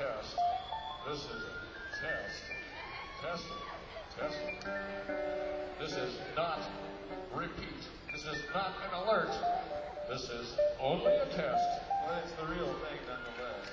test. This is a test. Test. Test. This is not repeat. This is not an alert. This is only a test. But it's the real thing nonetheless.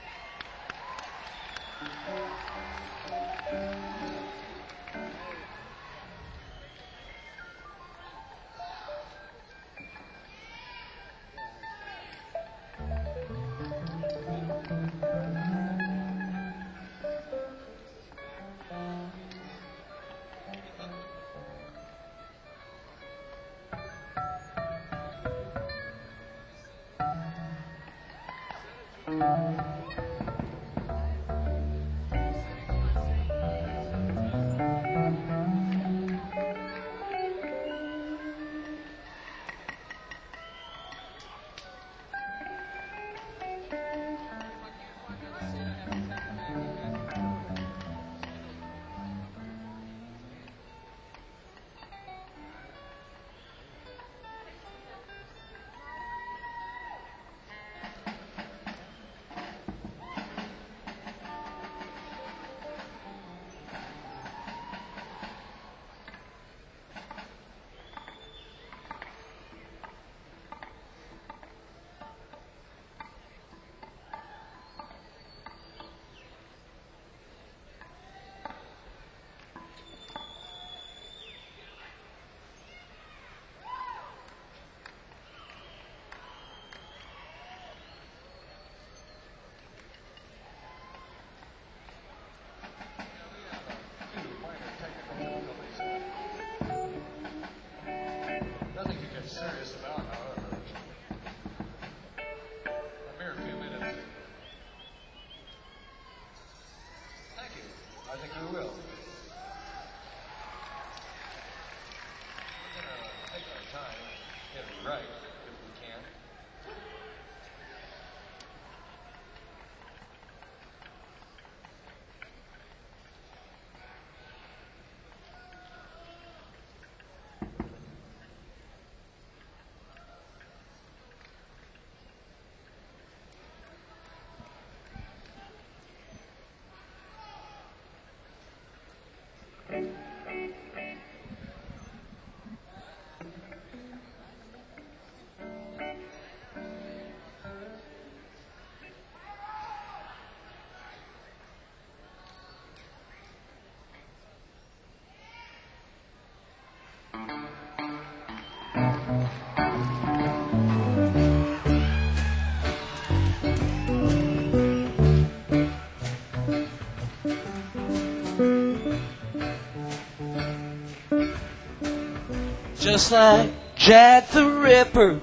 Just like Jack the Ripper,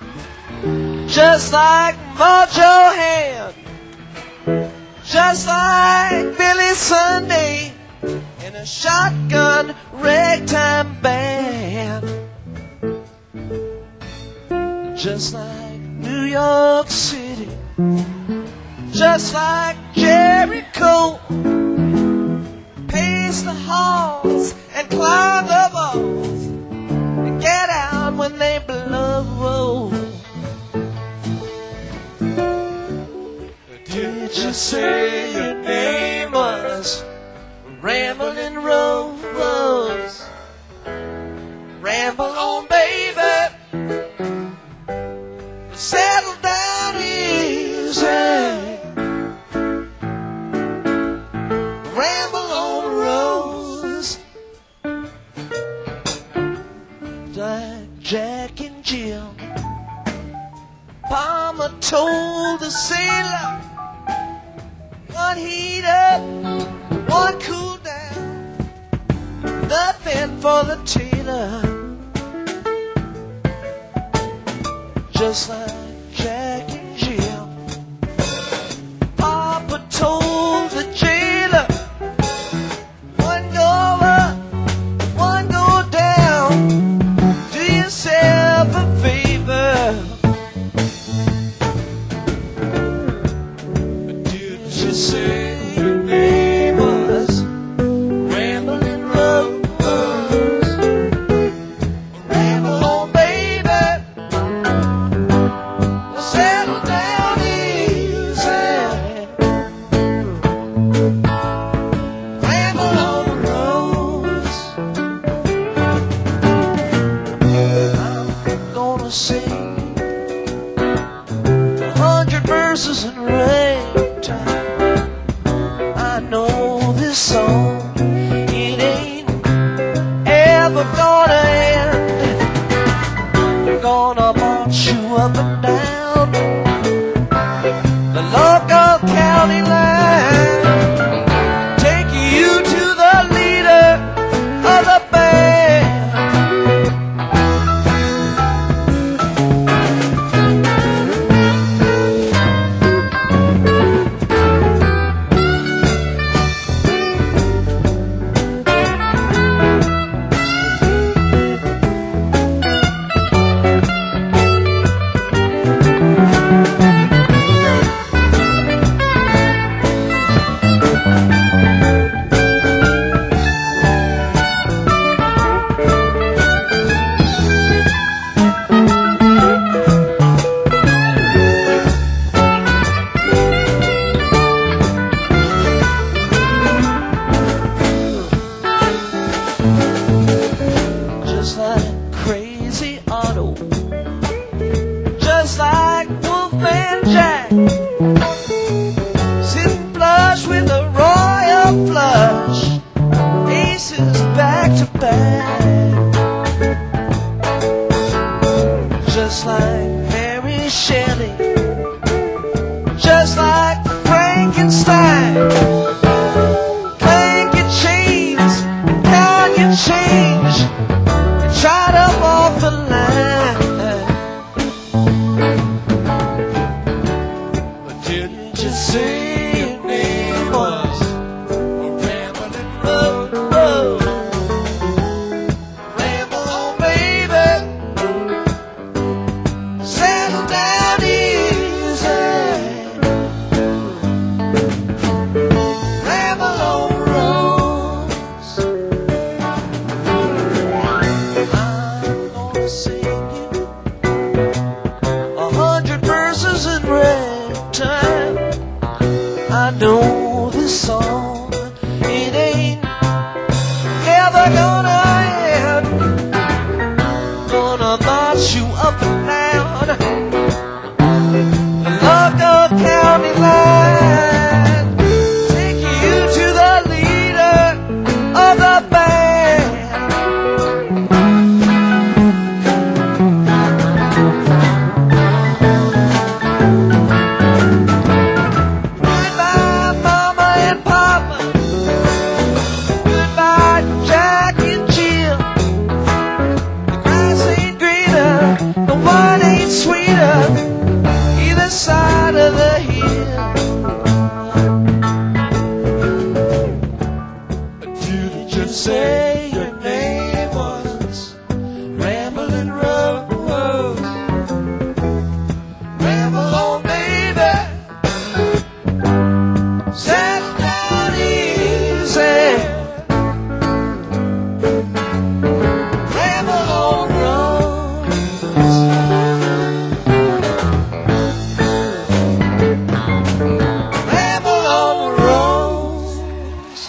just like Mojo Hand, just like Billy Sunday in a shotgun ragtime band, just like New York City, just like Jericho, pace the halls and climb the walls, get out when they blow. Did you say your name was Ramblin' Rose? Ramble on, baby. Settle down easy. Ramble on, Rose. Like Jack and Jill, Palmer told the sailor, one heat up, one cool down, nothing for the tailor. Just like Jack and Jill, Papa told the jailer, one go up, one go down, do yourself a favor. Did you say your name was Ramblin' Rose? Ramble on, baby. sing 100 verses in ragtime. I know this song, it ain't ever gonna end. Gonna march you up and down the local county line, take you to the leader of the band. Just like Crazy Otto, just like Wolfman Jack, sitting flush with a royal flush, aces back to back. Just like Mary Shelley, just like Frankenstein, clank your chains, count your change, try to walk the line. But didn't you say your name was Rambling Road? Ramble on, baby, settle down easy. Ramble on, Rose. I'm gonna sing you 100 verses in ragtime. I know this song, it ain't ever gonna end. Gonna march you up and down the local county line, take you to the leader of the band. Goodbye, Mama and Papa. Goodbye, Jack and Jill. The grass ain't greener, the wine ain't sweeter, either side of the hill. But didn't you say your name was Rambling Rose? Ramble on, baby, settle down easy. Ramble on, Rose. Ramble on, Rose.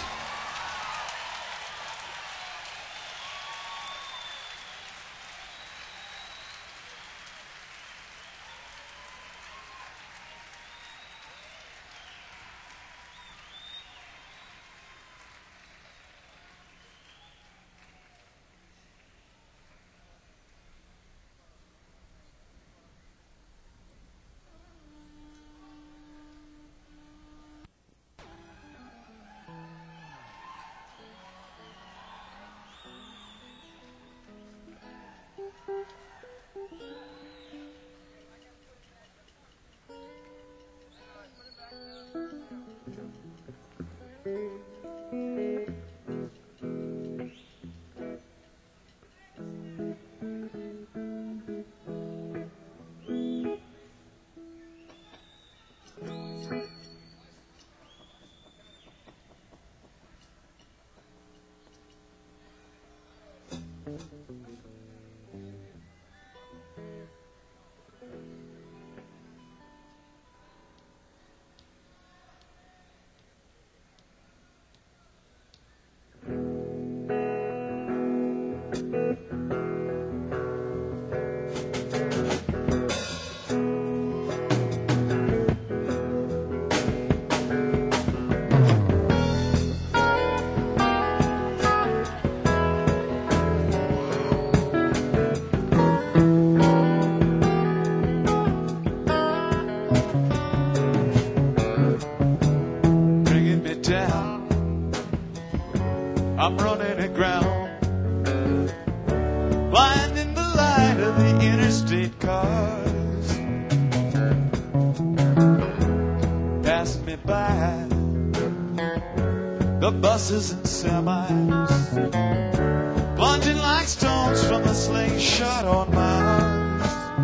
of buses and semis, plunging like stones from the slingshot on Mars.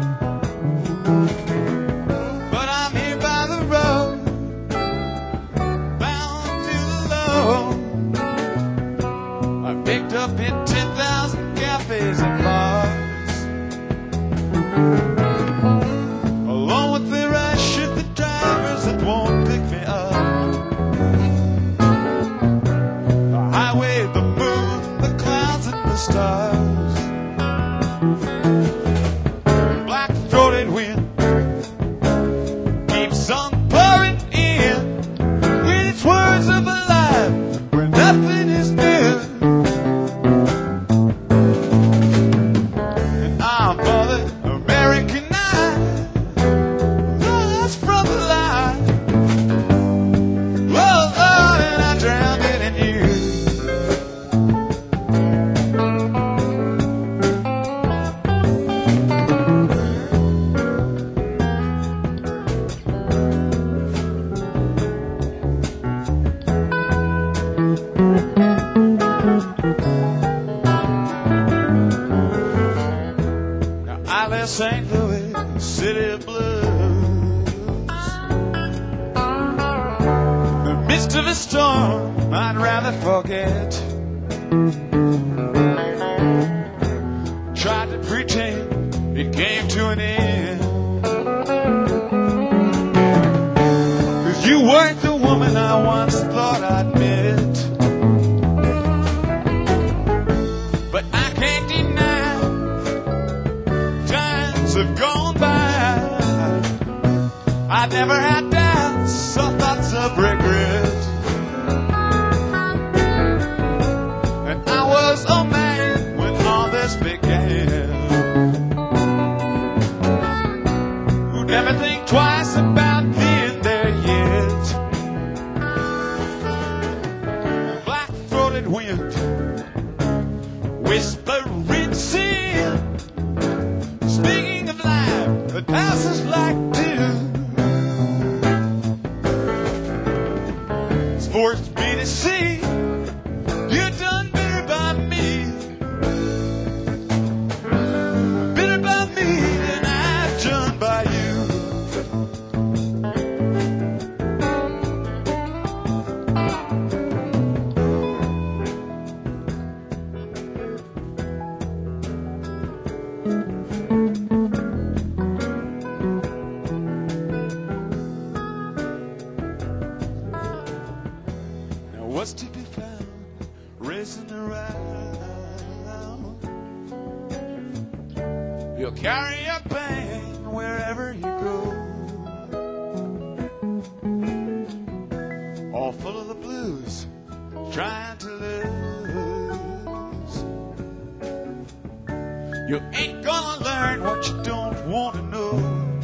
But I'm here by the road, bound to the low. I picked up in 10,000 cafes and bars, along with the rush of the drivers that won't pick me up. The highway, the moon, the clouds and the stars. Black-throated wind keeps on pouring in with its words of a life where nothing is new. And I'm bothered, Americanized, lost from the light. Whoa, oh, and I drowned it in you. Now I left St. Louis, city of blues. The midst of a storm I'd rather forget. Tried to pretend it came to an end, 'cause you weren't the woman I once thought I'd met. But I can't deny times have gone by. I never had doubts or thoughts of regret. And I was a man when all this began, who never think twice about being there yet. Black-throated wind, whispering sin, speaking of life that passes like dew. It's forced me to see you're done better by me, better by me than I've done by you. Now what's to be found racing around? You'll carry your pain wherever you go, all full of the blues, trying to lose. You ain't gonna learn what you don't want to know,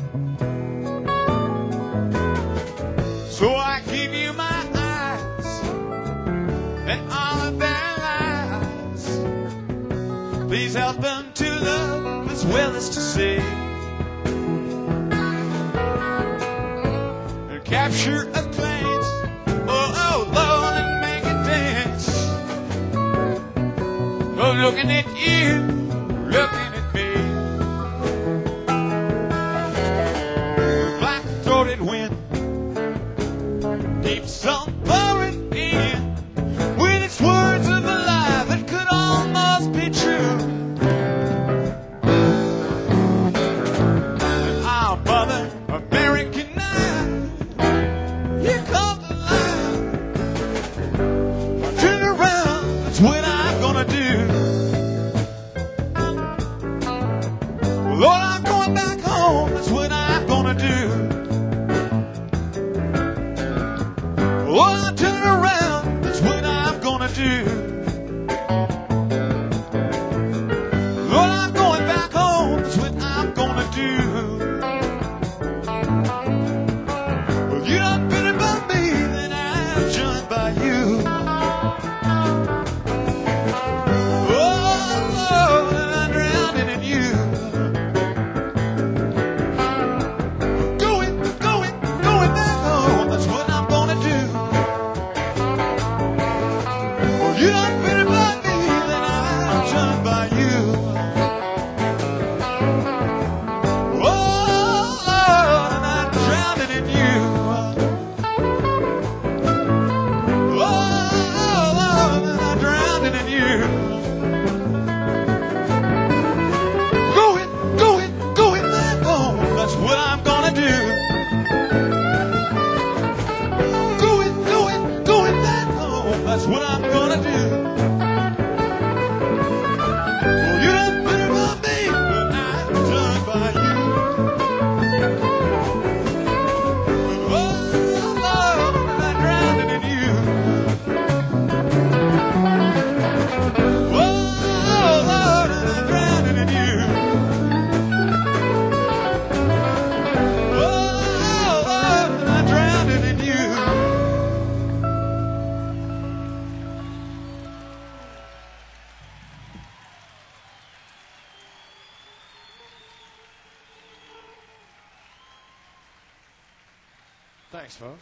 so I give you my eyes and all of their lies. Please help them to love as well as to see, and capture a glance, oh Lord, and make it dance. Oh, looking at you, looking at me. Black-throated wind keeps on pouring in with its words of a lie that could almost be true. And our mother, Americanized, here comes the line. I turn around, that's what I'm gonna do. Lord, I'm going back home, that's what I'm gonna do. Lord, I turn around, that's what I'm gonna do. Lord, I'm going back home, that's what I'm gonna do. Well, you done better by me than I've done by you. Oh, Lord, and I'm drowning in you. Thanks, folks.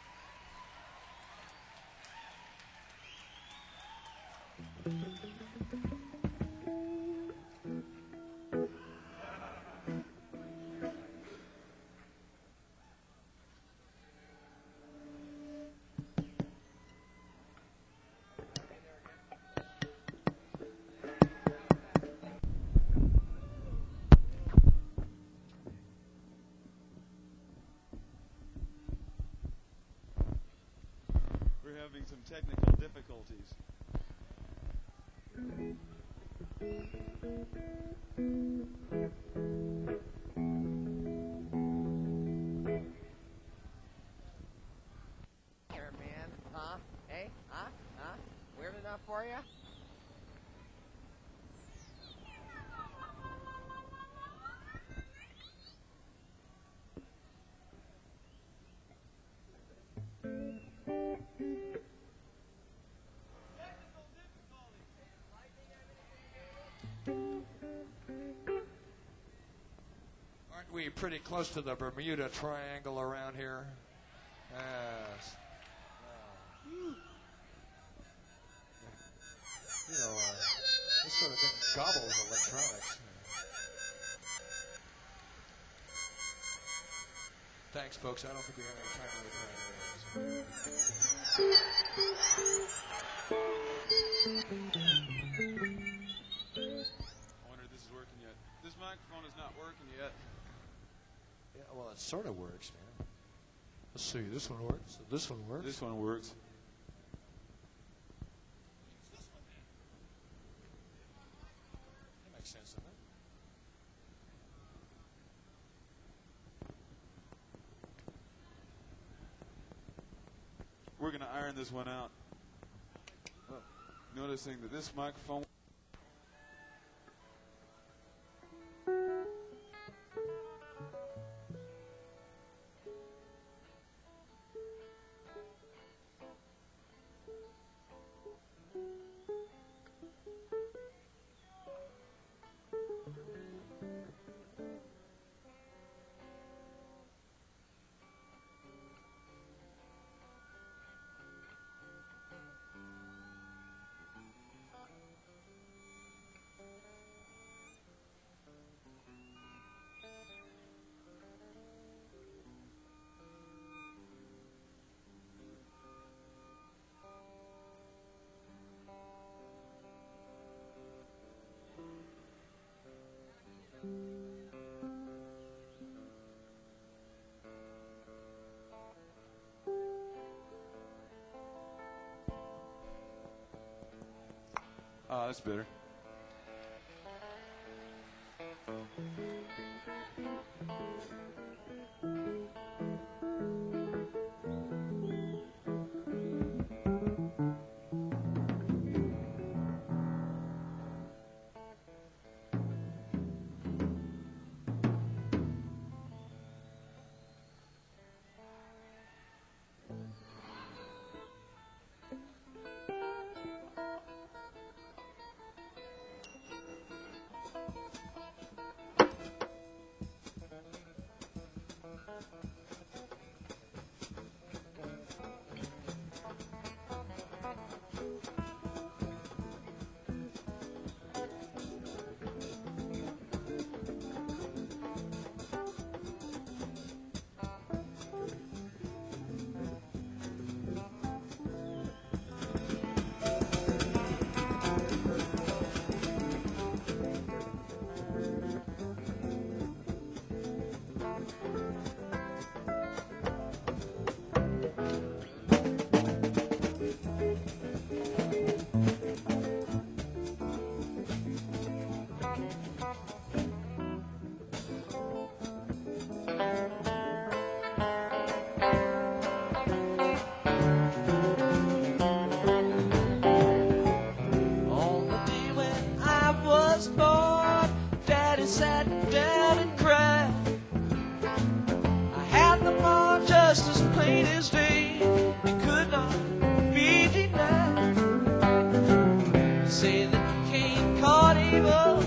We're having some technical difficulties. Here, man. Huh? Hey? Huh? Huh? Weird enough for you? Aren't we pretty close to the Bermuda Triangle around here? Yes. You know, this sort of thing gobbles electronics. Thanks, folks. I don't think we have any time to I wonder if this is working yet. This microphone is not working yet. Yeah, well, it sort of works, man. Let's see. This one works. This one works. This one works. That makes sense, doesn't it? We're going to iron this one out. Noticing that this microphone... Oh, that's better. On the day when I was born, Daddy sat down and cried. I had them all just as plain as day. It could not be denied. Say that Cain caught Abel,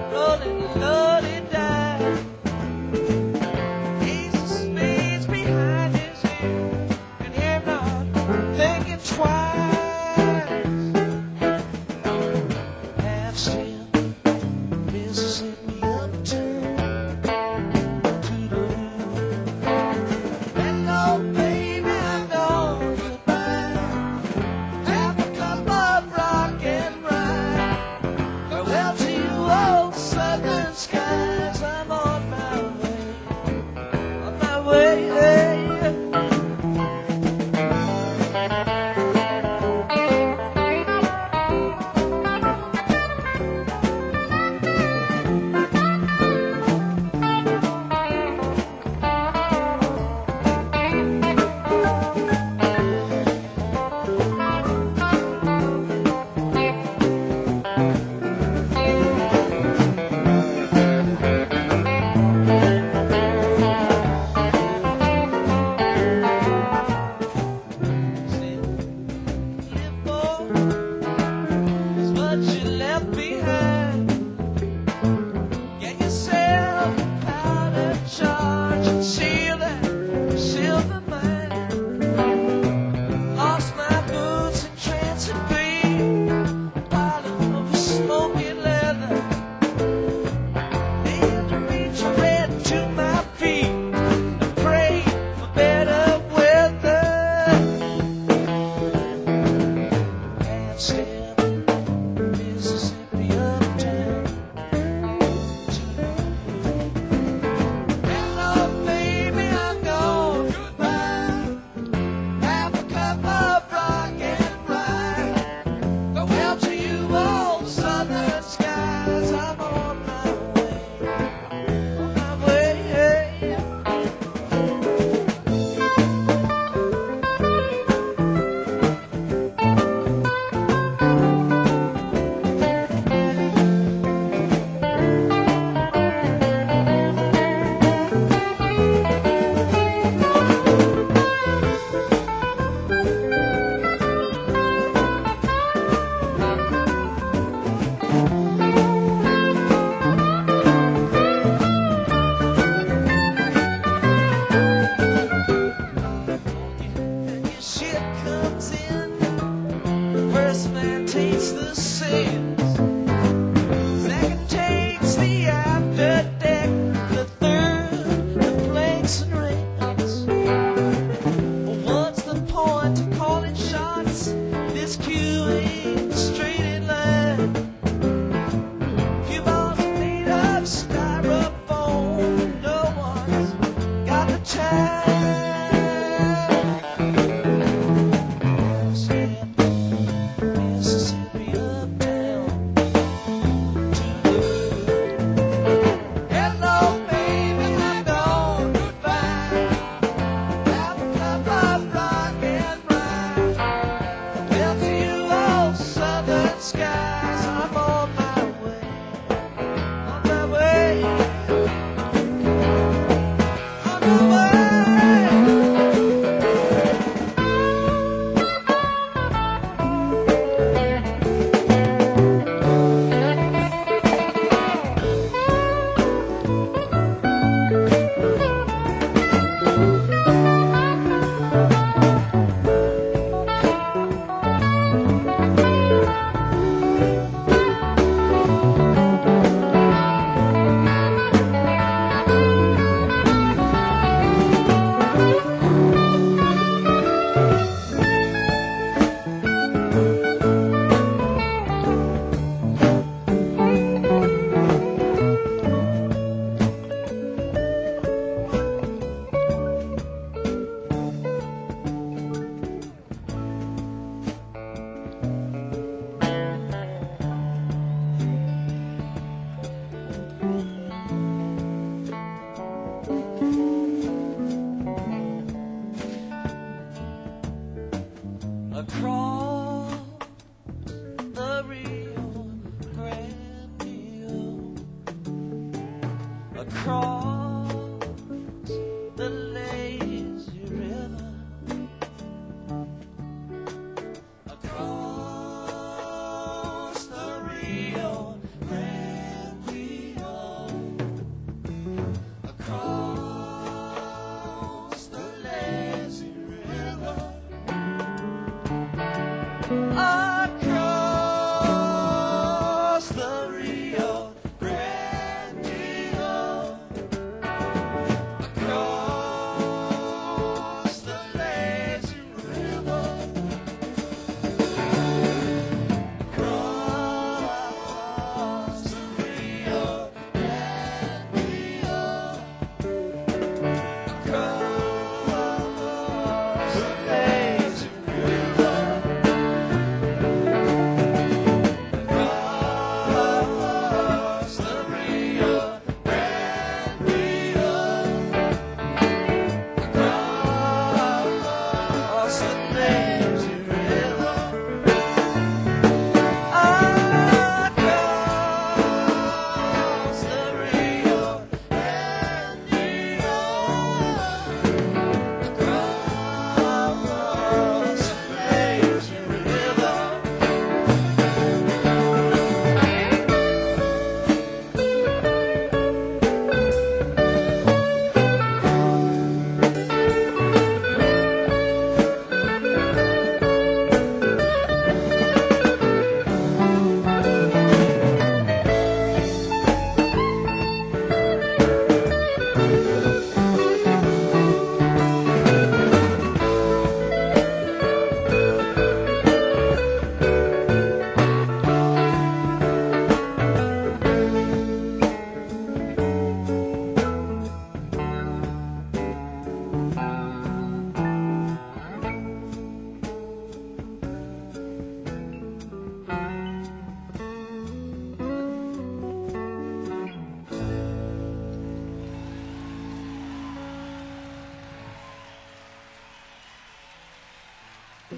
rolling bloody died. Ace of spades behind. Mississippi uptown to the hello, baby, I'm gone goodbye. Have a cup of rock and rye. Farewell to you, old southern skies. I'm on my way, on my way. Is what you left behind. Get yourself a powder charge and seal that silver mine. Lost my boots in transit green, bottom of smoky leather. Need to reach red to my feet and pray for better weather. Half step Mississippi uptown to hello, baby, I'm gone goodbye. Have a cup of rock and rye. Farewell to you, old southern skies. I'm on my way, on my way. Your ship comes in, the first man takes the sails, second takes the after deck, the third the planks and rails. Well, what's the point of calling shots? This queue ain't straight in line. Cue balls are made of styrofoam, no one's got the time. Mississippi uptown to hello, baby, I'm gone goodbye. Have a cup of rock and rye. Well, to you, old southern skies. I'm on my way, on my way, on my way. Across the Rio Grande, across the lazy river, across the Rio Grande, across the lazy river. Across the Rio Grande.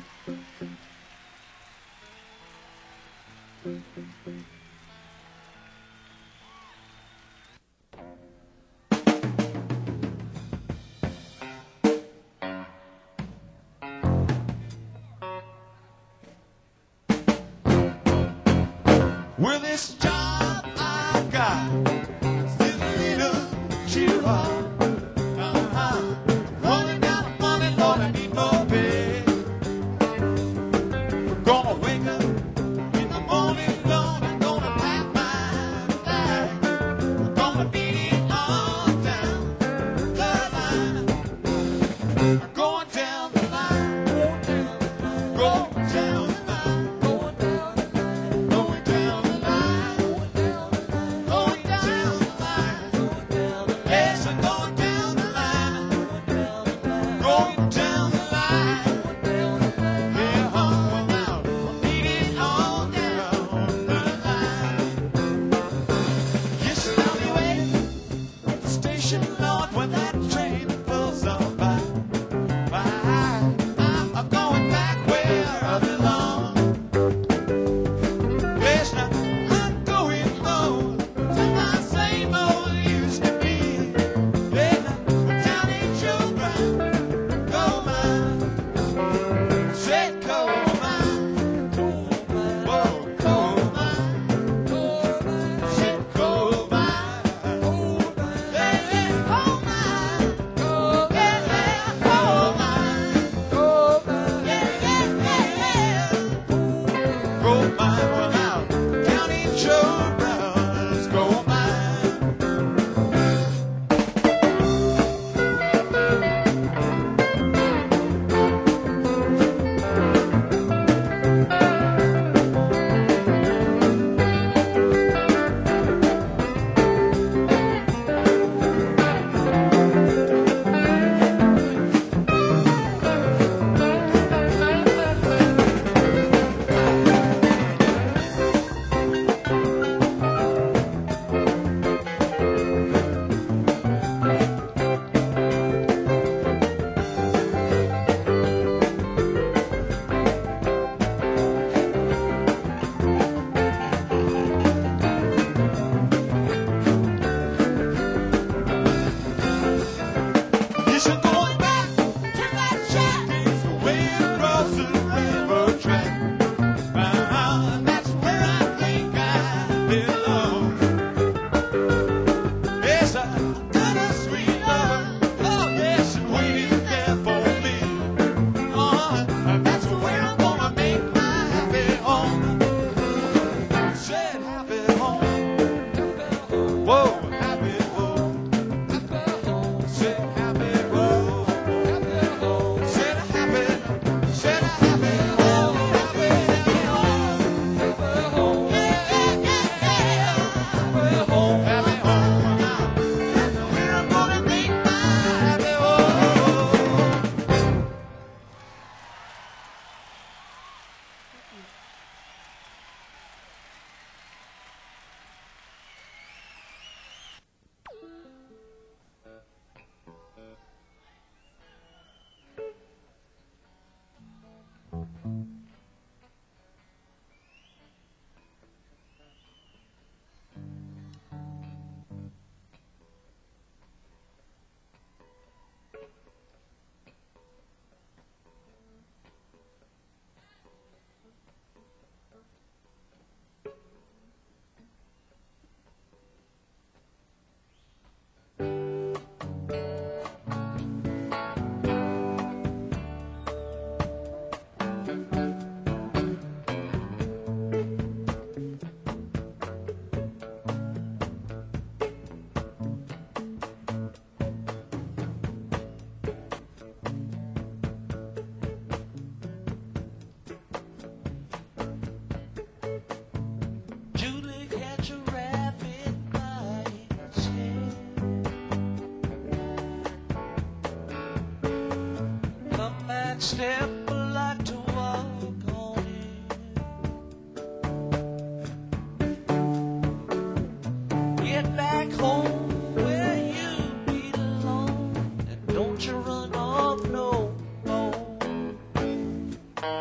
Well, this job I got is a little too hard. Running out of money, Lord, I need more pay. Gonna wake up in the morning, Lord, I'm gonna pack my bag. I'm gonna beat it on down the line. I'm going down the line, going down the line, going down the line. Going down the line, going down the line, yes, I'm going down the line, going down the line, yeah, I'm out, I'm beating on down the line. Yes, I'll be waiting at the station, Lord, when that train pulls on by. I'm going back where I belong. Yes, now I'm going home to my same old used to be. Yeah, down in Joe Brown, go mine, said go mine, whoa, go mine, said go mine, yeah, go mine, yeah, go mine, yeah, go mine, well out, down in Joe Brown's, go mine. Yes, I'm going back to that shack. It's way across the railroad track. That's where I think I belong. Yes, I got a sweet love. Oh, yes, and waiting there for me. That's where I'm gonna make my happy home. Said happy home. Whoa, happy home. Said happy home. Said a happy home. Happy home. Yeah, yeah, yeah. Happy home. That's where I'm gonna make my happy home. Julie, catch a rabbit by its head. Come back, step like to walk on it. Get back home where you belong, and don't you run off no more.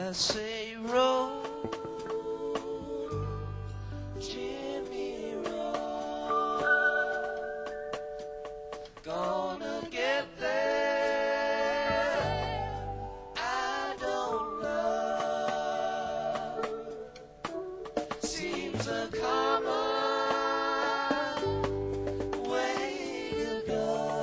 I say roll, Jimmy, roll. Gonna get there, I don't know. Seems a common way to go.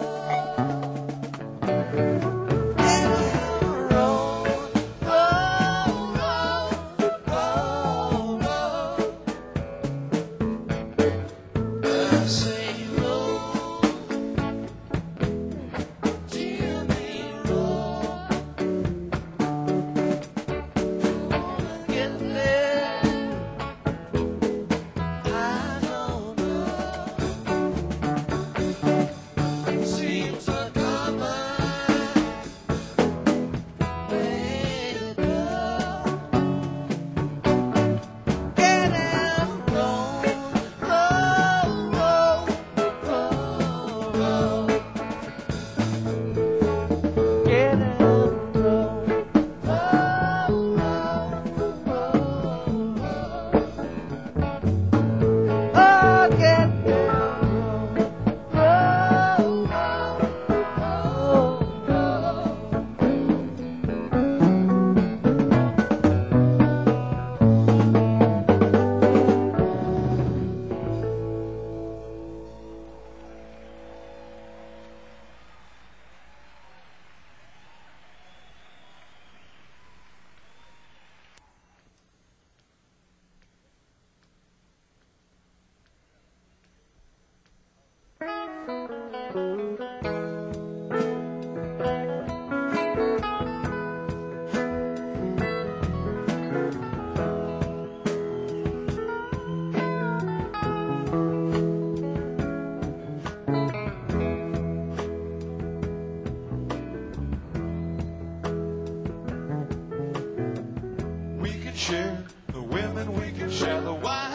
We can share the women, we can share the wine.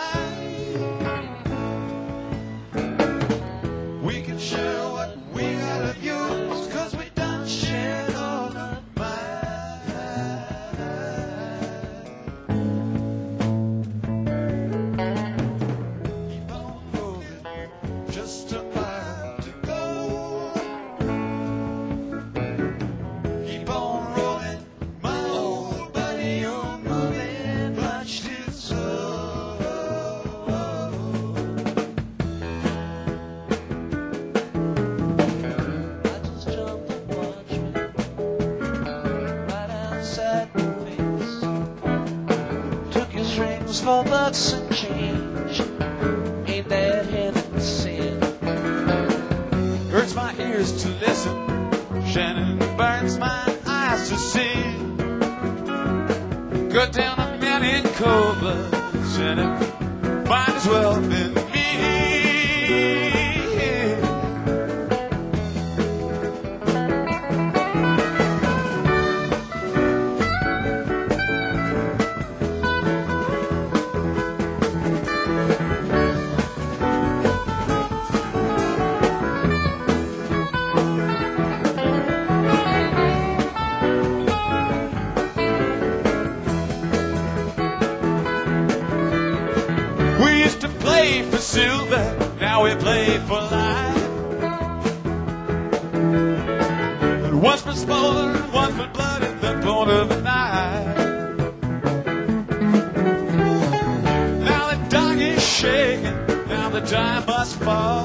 We can share what we got of yours, 'cause we done shared all of mine. Keep on moving, just a mile to go. Keep on rolling, my old buddy, you're moving much too slow. I just jumped the watchman right outside my face. Took his rings for bucks and change. Ain't that heaven sent? Hurts my ears to listen, Shannon burns my eyes to see. Go down a man in cold blood, Shannon might as well been me. We used to play for silver, now we play for life. And one's for smolder, one's for blood at the point of a knife. Now the dog is shaking, now the time must fall.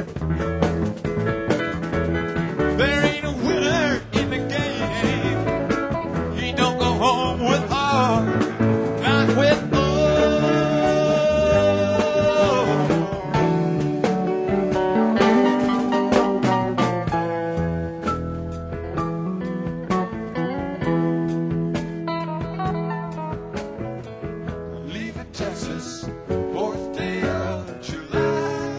There ain't a winner in the game. He don't go home with all, not with all. Leaving Texas, 4th day of July.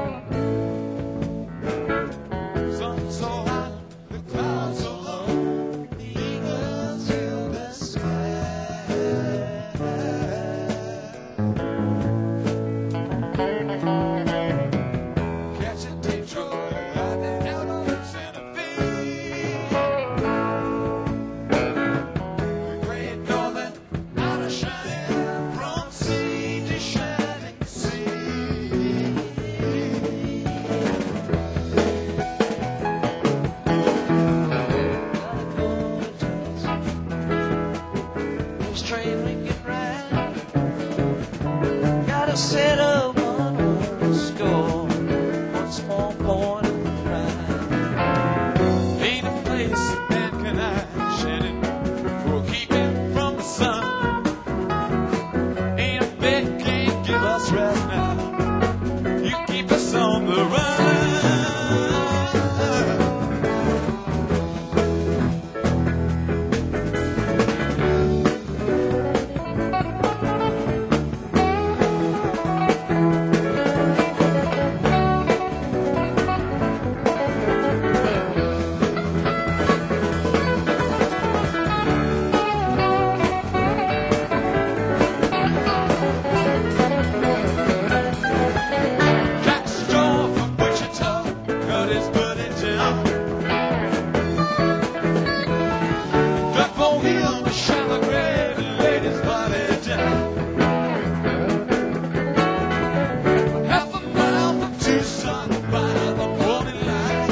Sun so hot, the clouds so low, the eagles in the sky. Catch a Detroit, riding out on Santa Fe. The Great Northern longest train we can ride. Gotta set up one score, one small point of pride. Ain't a place a man can hide, Shannon, or keep him from the sun. Ain't a bed can't give us rest now. You keep us on the run. Jack Straw from Wichita cut his buddy down. Drug for him a shallow grave and laid his body down. Half a mile from Tucson by the morning light.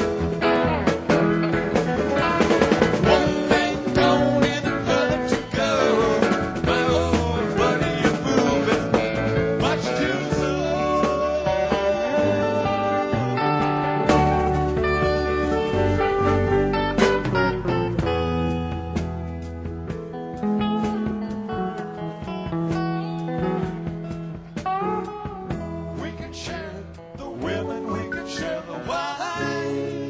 One thing gone and another to go. My old buddy, you're moving much too slow. We can share the women, we can share the wine.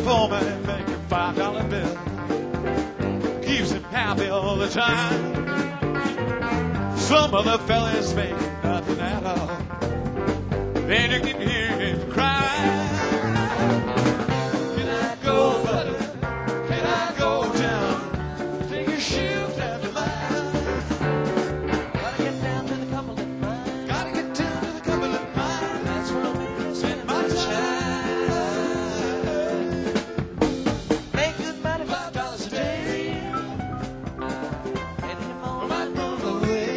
foreman making $5 bill keeps him happy all the time. Some other fellas make nothing at all, and you can hear him cry. Can I go, buddy? Can I go down? Take your shoes after mine. Gotta get down to the Cumberland mine. Gotta get down to the Cumberland mine. That's where I'll be Spend my time. Make good money, $5 a day. And in the morning, Might move away.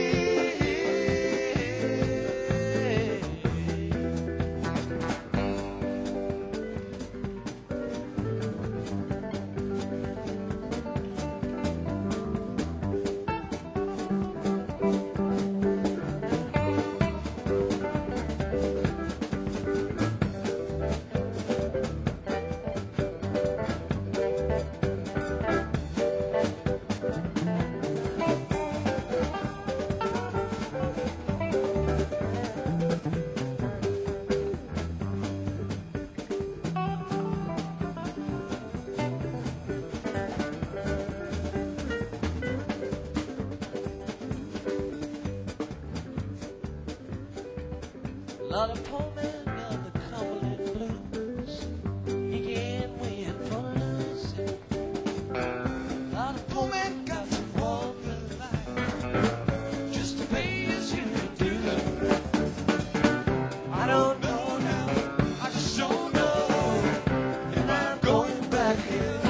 a lot of poor men of the Cumberland blues. You can't win for losing. A lot of poor men got to walk the line just to pay as you do. I don't know now, I just don't know if I'm going back here.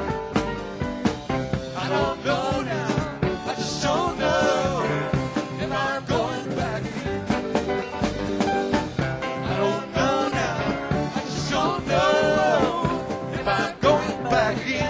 I don't know now, I just don't know if I'm going back here. I don't know now, I just don't know if I'm going back in.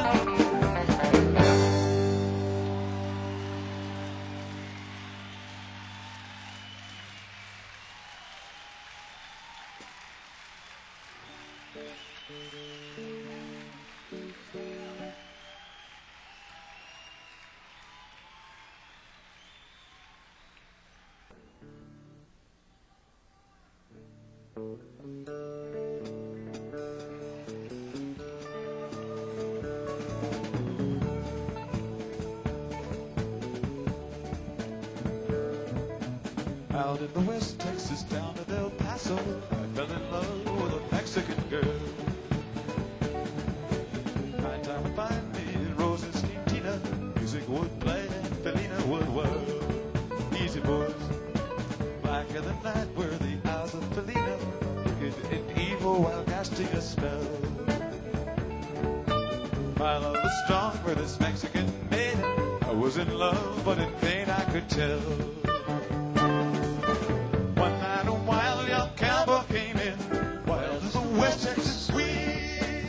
Out in the West Texas, down in El Paso, I fell in love with a Mexican girl. Nighttime would find me in Rose's Cantina. Music would play and Felina would whirl. Easy boys, blacker than night were the eyes of Felina, wicked and evil while casting a spell. My love was strong for this Mexican maiden. I was in love, but in vain I could tell. One night a wild young cowboy came in, wild as a West Texas sweet.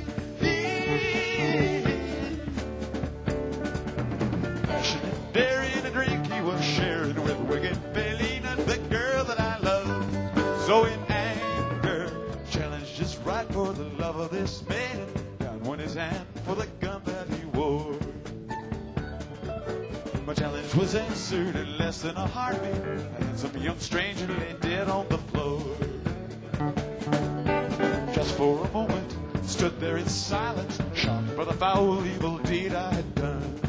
Passion and daring and drink he was sharing with wicked Felina, the girl that I love. So in anger, challenged his right for the love of this maiden. Down went his hand for the gun that he wore. My challenge was answered in less than a heartbeat, and some young stranger lay dead on the floor. Just for a moment, stood there in silence, shocked by the foul evil deed I had done.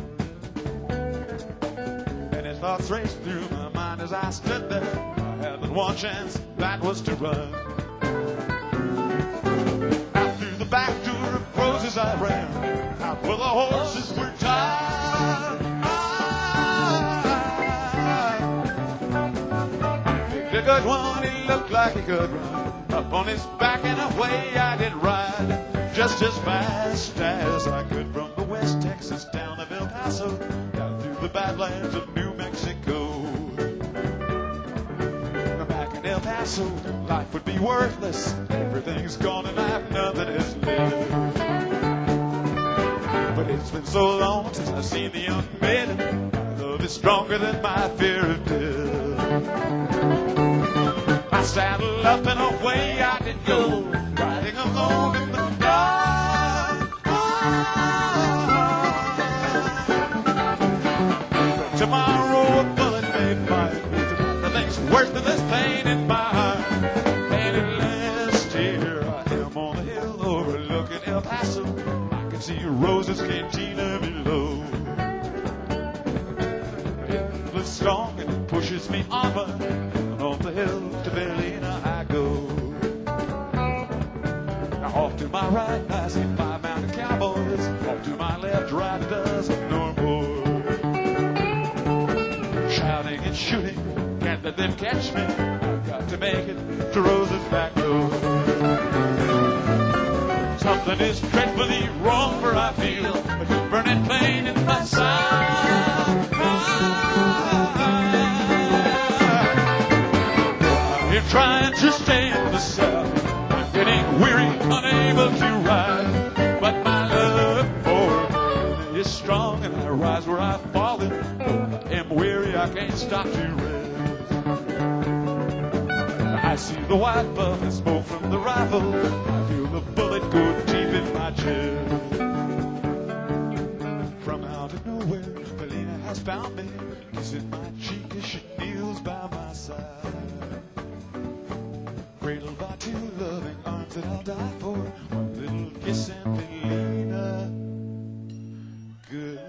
And his thoughts raced through my mind as I stood there. I had but one chance, that was to run. Out through the back door of Roses I ran, out where the horses were tied. A good one, he looked like he could run. Up on his back and away I did ride, just as fast as I could, from the West Texas down to El Paso, down through the badlands of New Mexico. Back in El Paso, life would be worthless. Everything's gone and I have nothing is left. But it's been so long since I've seen the young maiden. My love is stronger than my fear of death. I saddled up and away I did go, riding alone in the dark. But tomorrow a bullet may find me. Nothing's worse than this pain in my heart. And at last here I am on the hill overlooking El Paso. Mama's cantina below. It looks strong and it pushes me onward, and off the hill to Bellina I go. Now off to my right I see 5 mounted cowboys, off to my left right a dozen or more. Shouting and shooting, can't let them catch me, I've got to make it to Rose's back door. Something is dreadfully wrong, for I feel a burning pain in my side. I'm trying to stay in the south, I'm getting weary, unable to ride, but my love for you is strong, and I rise where I've fallen. Though I am weary, I can't stop to rest. I see the white puff and smoke from the rifle, I feel the bullet go deep in my chest. From out of nowhere, Bellina has found me, kissing my cheek as she kneels by my side. Cradled by 2 loving arms that I'll die for, one little kiss and Bellina, goodbye.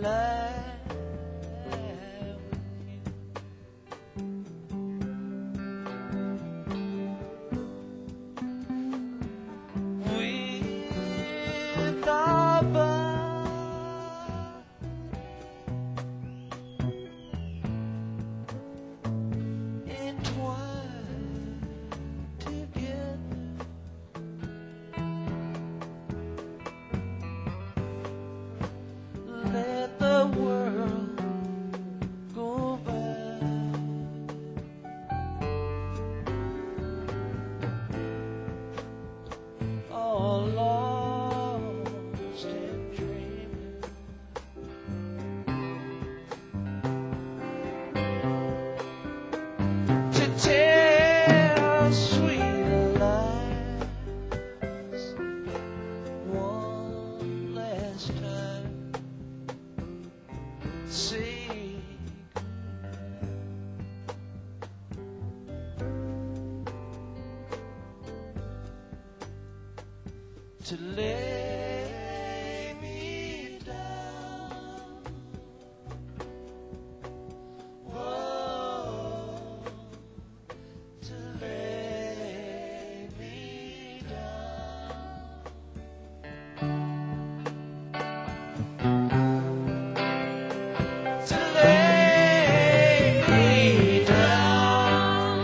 lie with our bodies entwined together. Let the world go by. All lost and dreaming. To tell sweet lies one last time. Say to lay me down. Whoa, to lay me down. To lay me down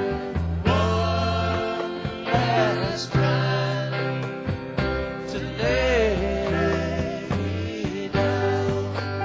one last time. To lay me down.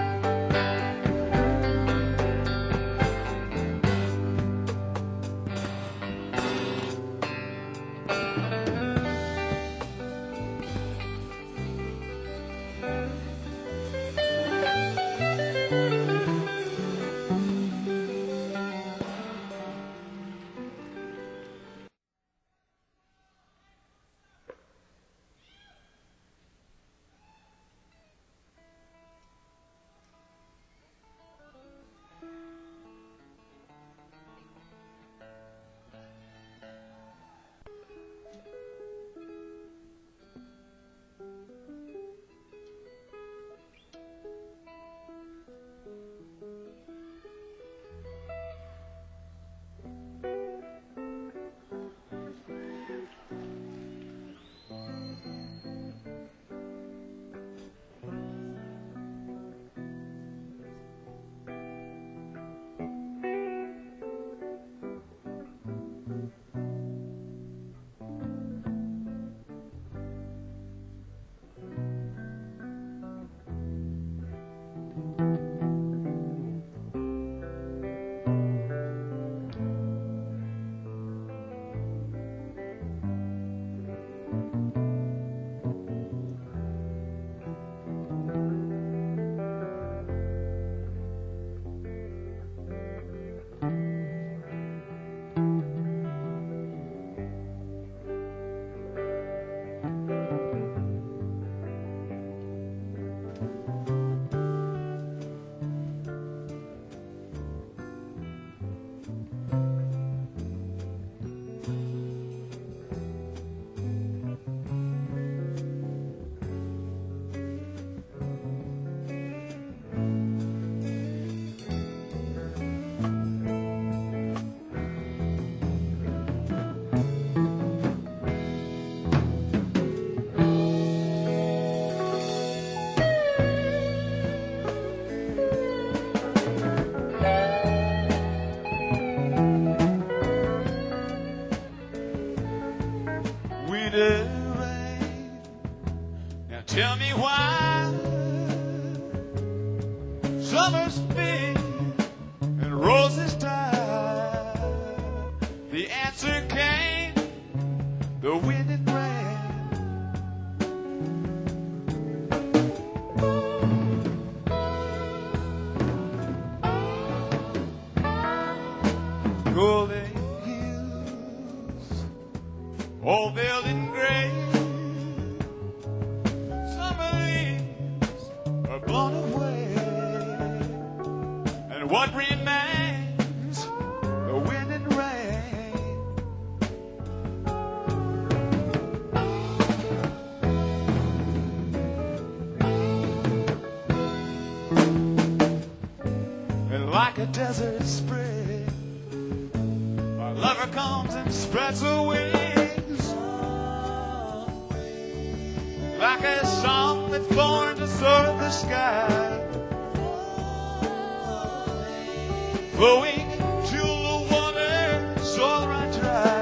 Now tell me why summer's big and roses die. The answer came, the wind and rain. Golden hills, all veiled in gray. Summer leaves are blown away, and what remains desert spring, our lover comes and spreads her wings like a song that's born to serve the sky, flowing till the waters all run dry.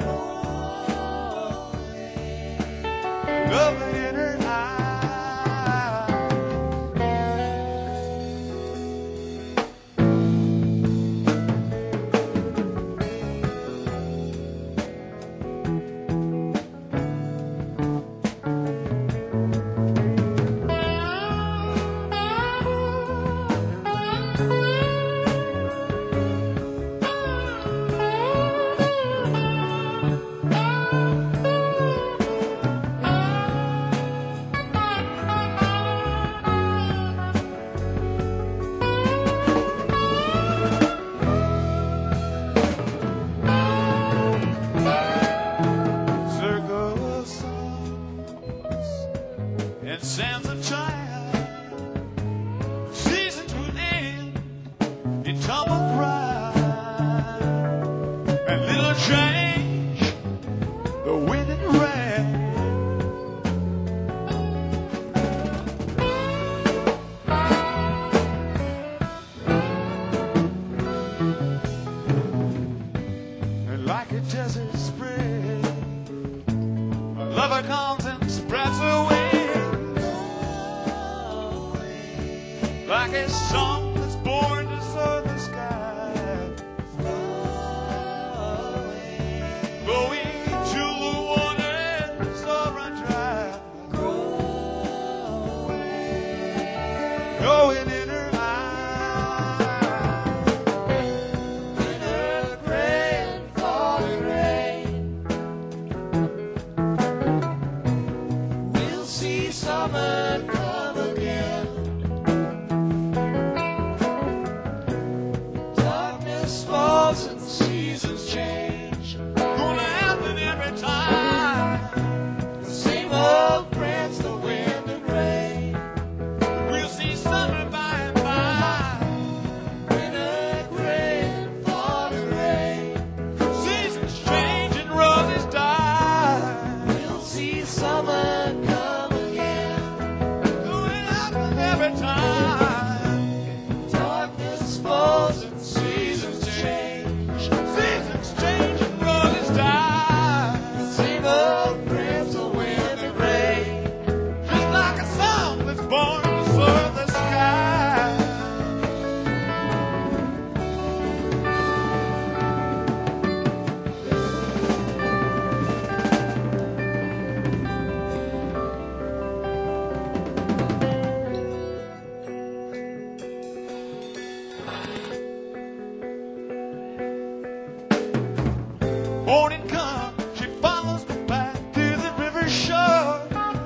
Love in her eye. And sands of time, seasons will end in tumble pride, and little change, the wind and rain. And like a desert spring, a lover comes and spreads her wings like a song that's born to serve the sky, going till the waters all run dry, going in her eye. Winter rain, falling rain, we'll see summer come again. Falls and seasons change, Gonna happen every time. the same old friends, the wind and rain. We'll see summer by and by. Winter rain, falling rain, Seasons change and roses die. we'll see summer come again. Gonna happen every time. Darkness falls and seasons change, Seasons change and roses die. the same old friends, the wind and rain. Just like a song that's born to serve the sky. Morning comes, she follows the path to the river shore.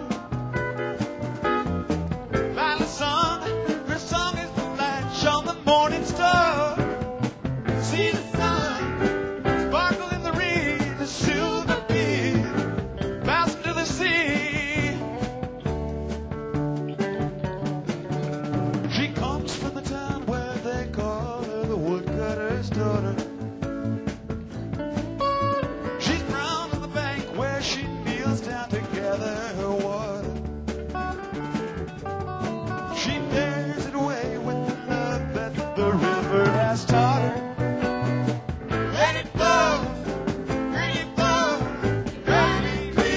By the sun, her song is the latch on the morning star. See the sun sparkle in the reed, the silver bead pass into the sea. She comes from the town where they call her the woodcutter's daughter. She's round on the bank where she kneels down to gather her water. She bears it away with the love that the river has taught her. Let it flow, let it flow, let it be.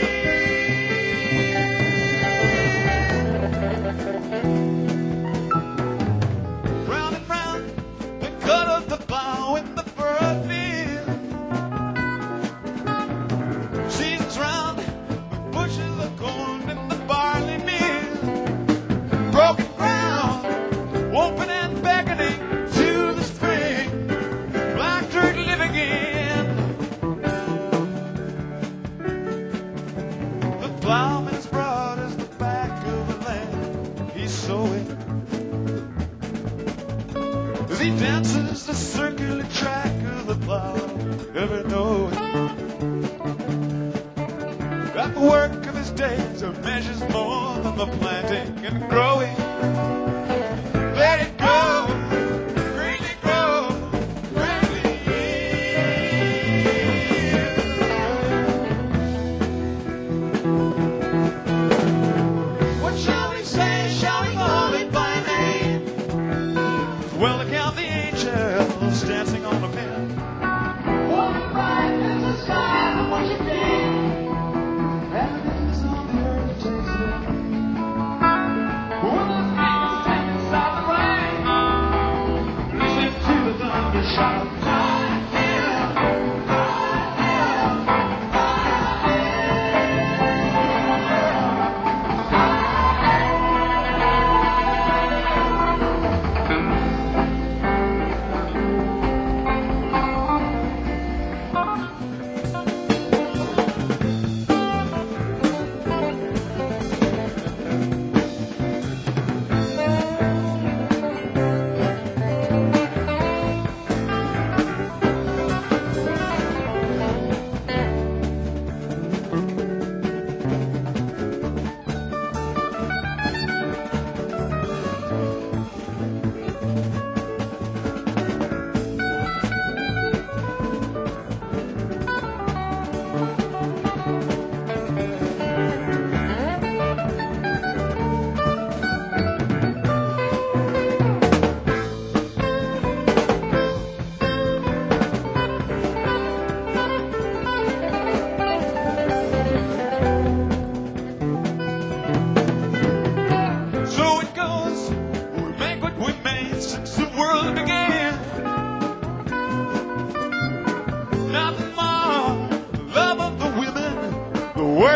Round and round, the cut of the bow in the furrowed field. Seasons round, with bushes of corn in the barley meal. Broken ground, open and beckoning to the spring. Black dirt live again. The plowman is broad as the back of the land. He's sowing as he dances the circular track of the plow, never knowing that the work of his days are measures more than the planting and growing. Let it go, really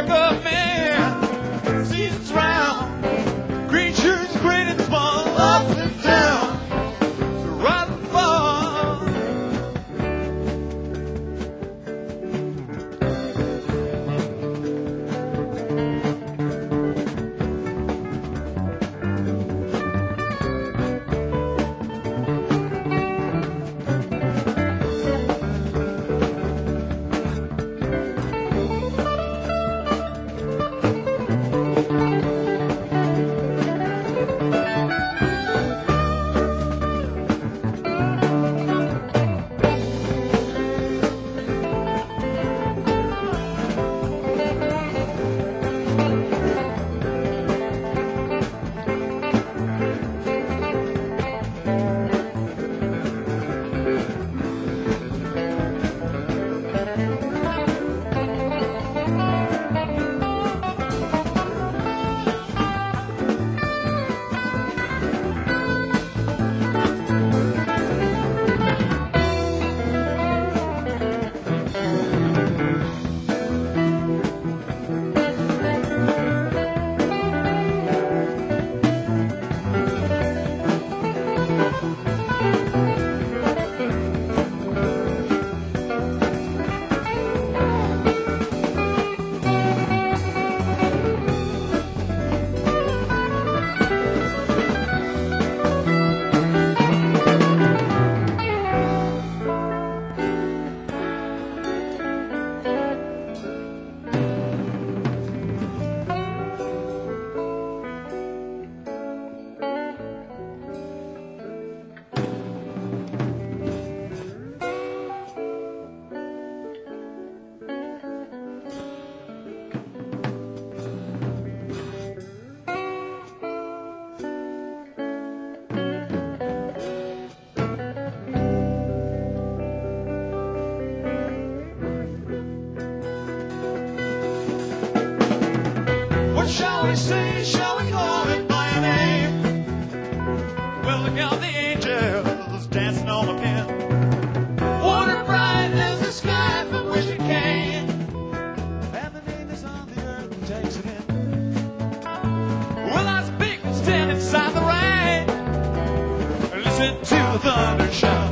work of man. Seasons round, creatures great and small, up and down, to rise and fall. What shall we say? Shall we call it by a name? Well, look out, the angels dancing on the pin. Water bright as the sky from which it came. And the name is on the earth and takes it in. Well, I speak and stand inside the rain. And listen to the thunder shout.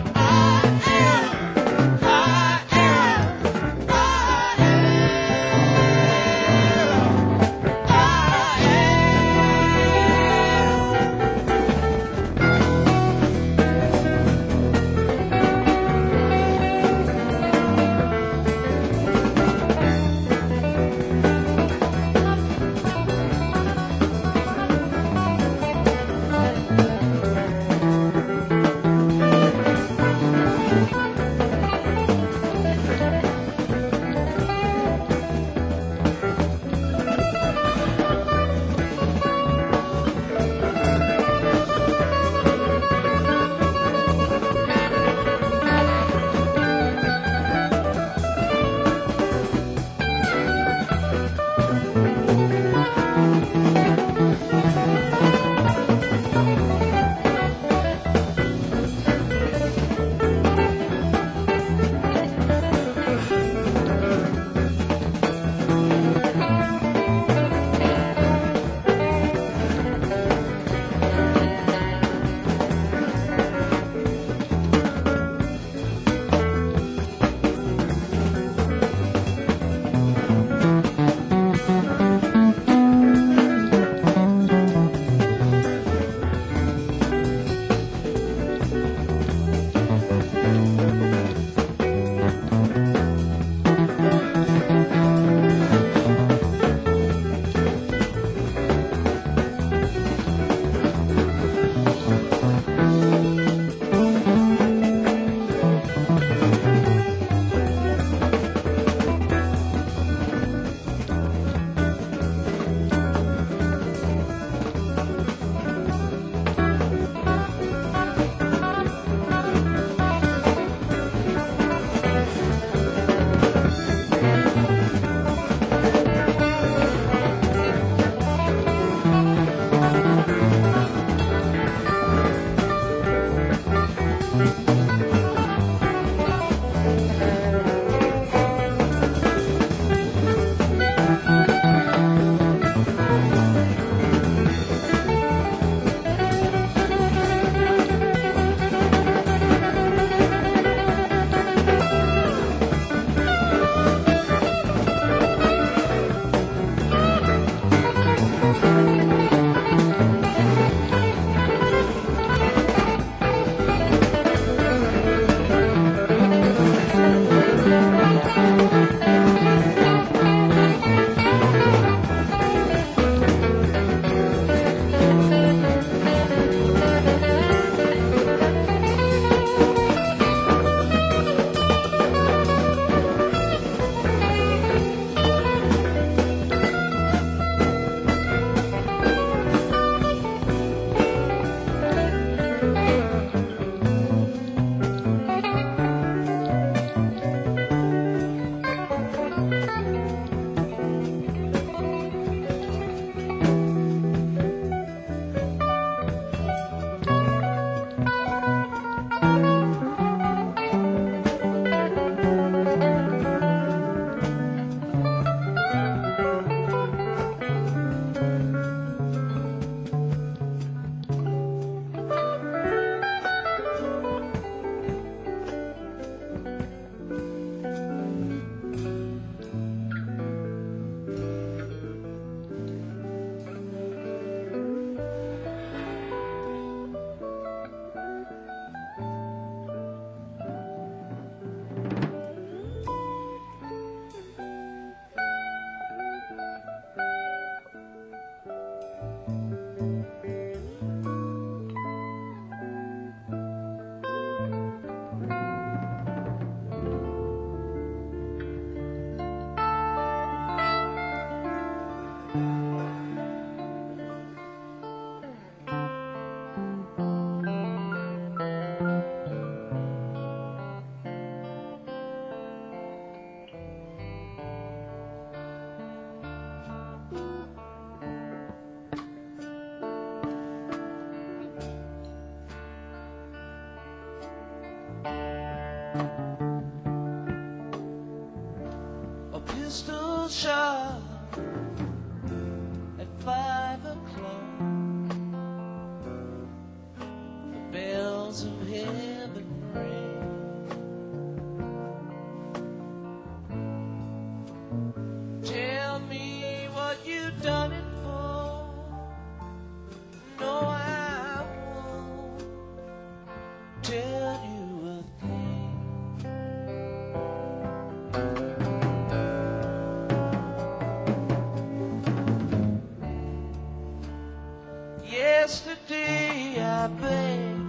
Yesterday I begged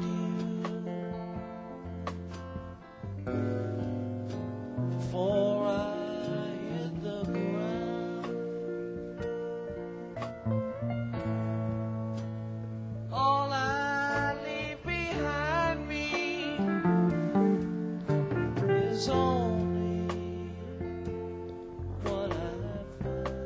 you before I hit the ground. All I leave behind me is only what I've found.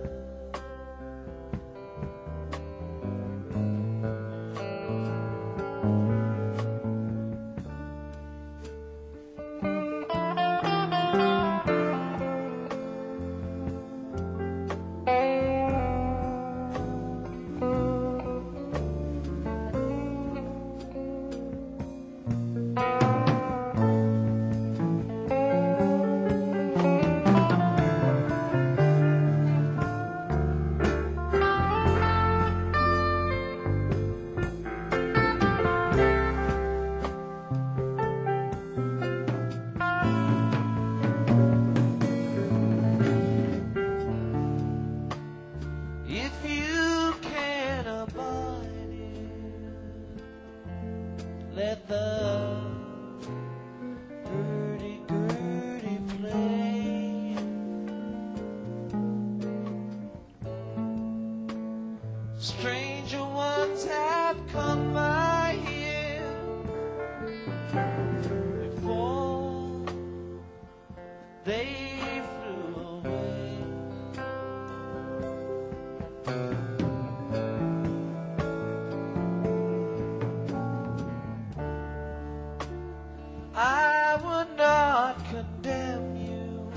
If you can abide it, let the hurdy-gurdy play. Stranger ones have come by here before they flew away. I would not condemn you,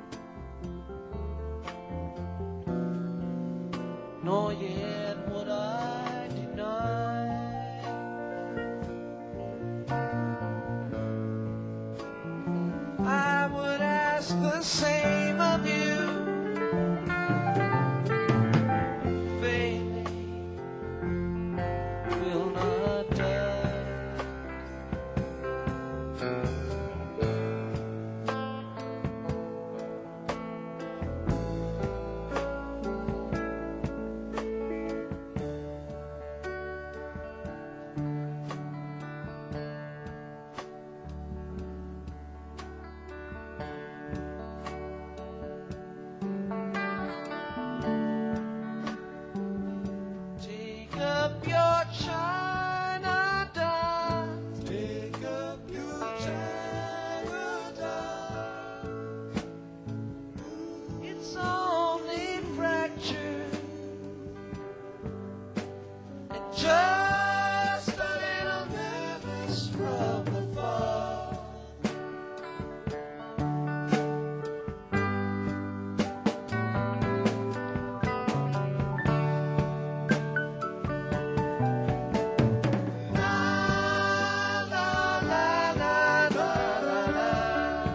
nor yet would I deny. I would ask the same of you. Failing will not die. Take up your China doll. Take up your China doll. It's only fractured and just a little nervous from the fall. La la la la la la la.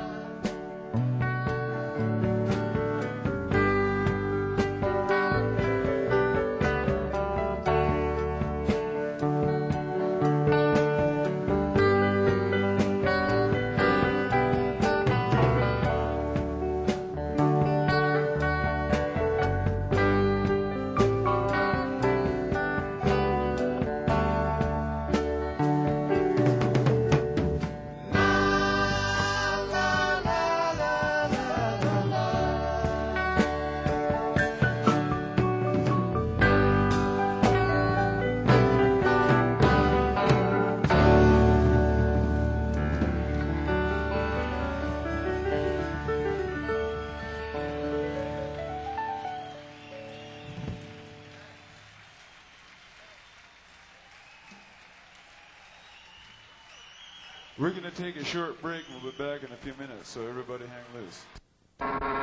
We're going to take a short break and we'll be back in a few minutes, so everybody hang loose.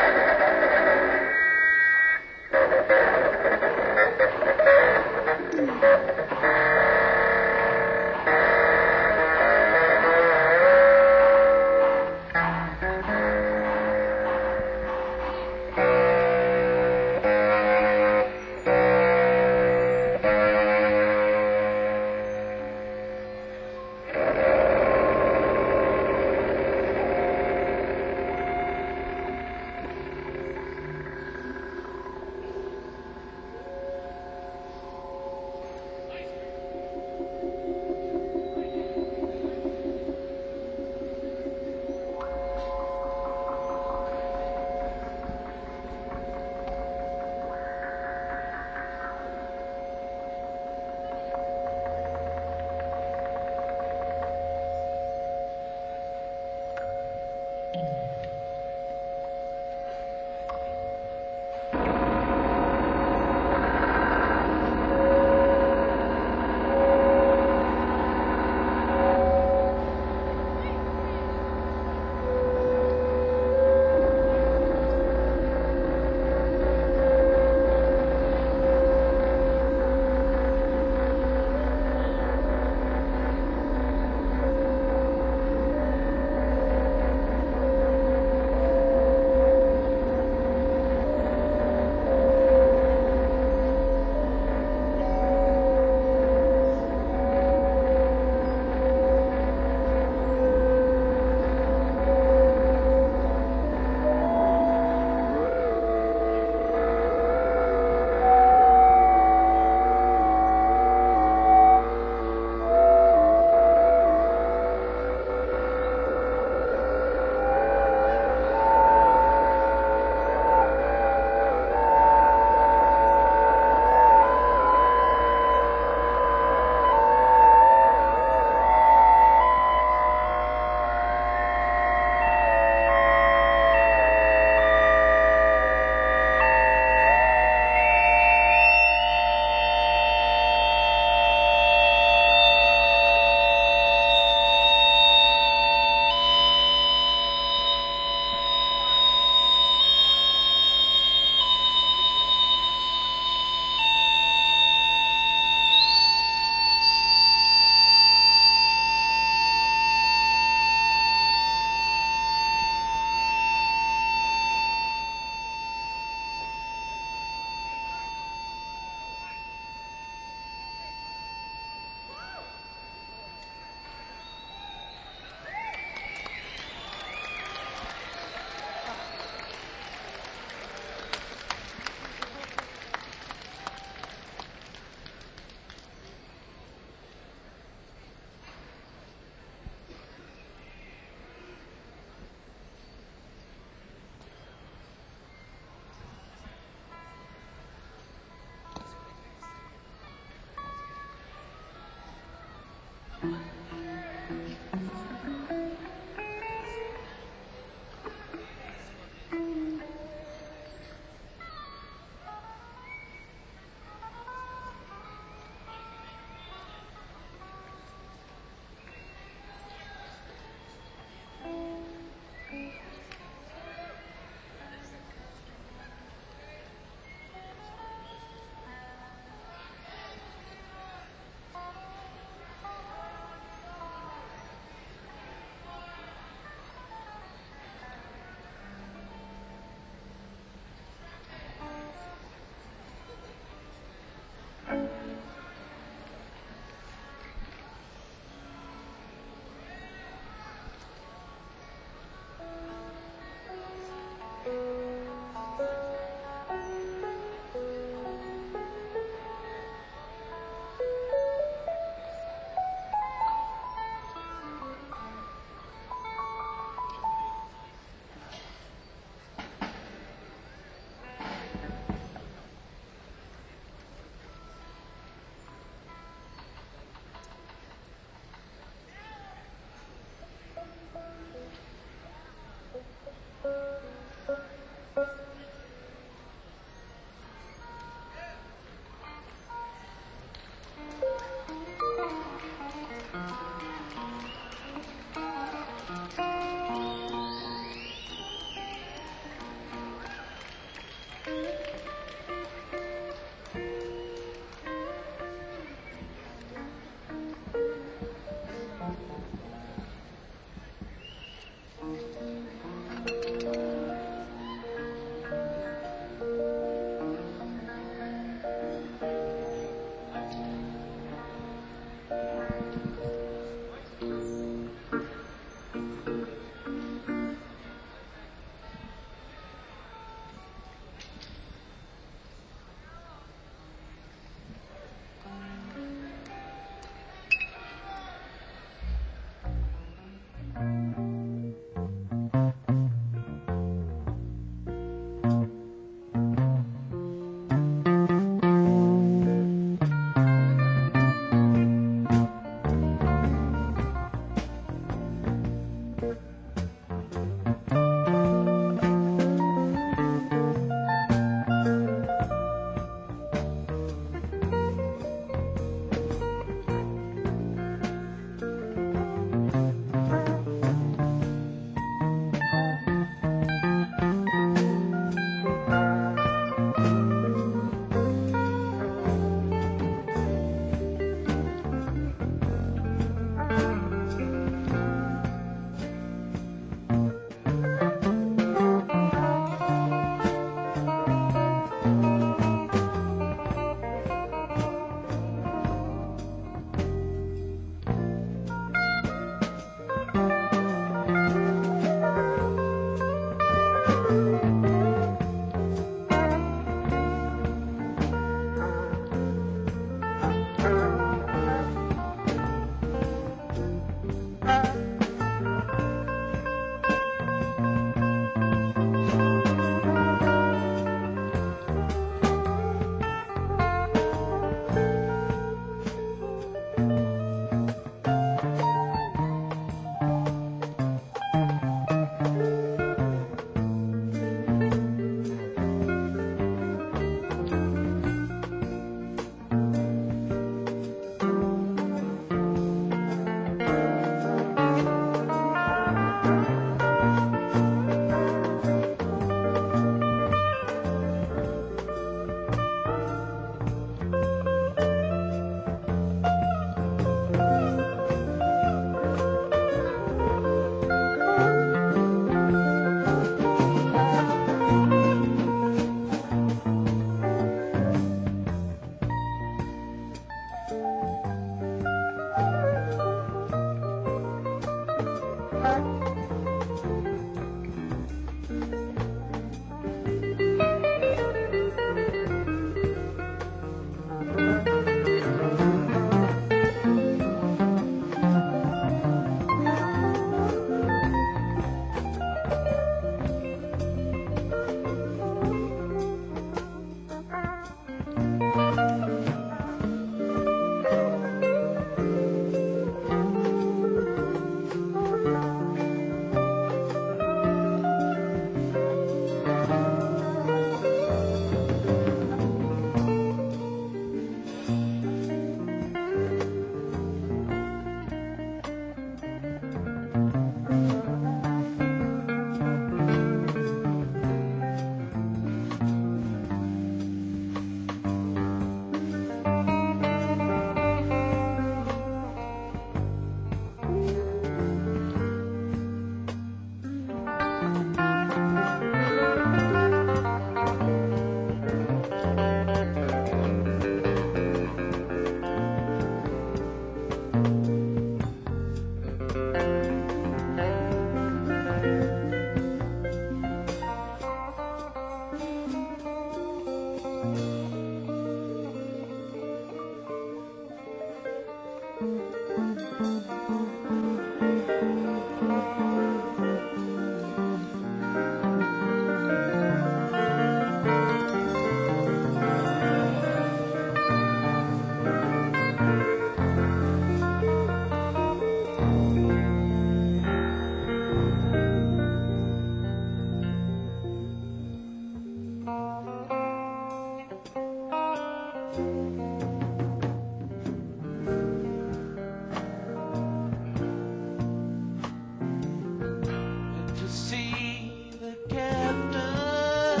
And to see the captain,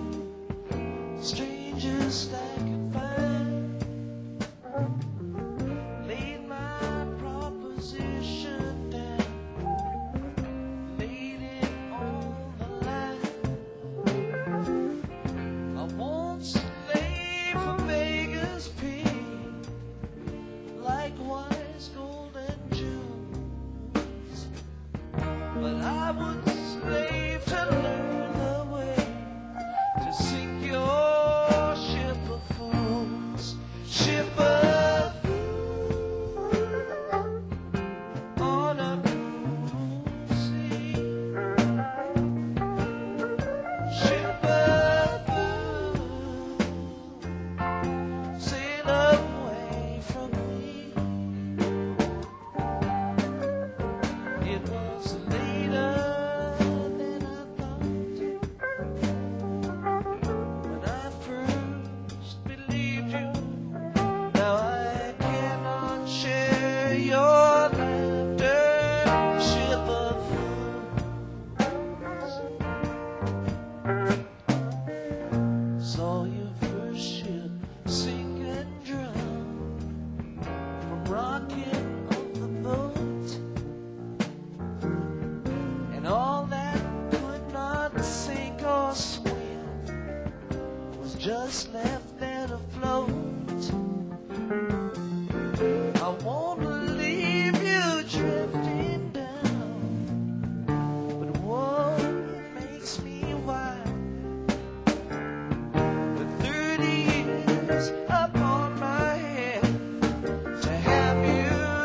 strangest I could find, laid my proposition down, laid it on the line. I won't slave for beggars' pay, likewise gold and jewels, but I would slave to learn the way to sink your ship of fools, ship of fools, on a blue sea, ship of fools, sail away from me. It was later than I thought when I first believed you. Now I cannot share your laughter, ship of fools. Saw your first ship sink and drown from rocking of the boat, and all that could not sink or swim was just left there to float. I won't leave you drifting down, but what makes me wild, with 30 years upon my head, to have you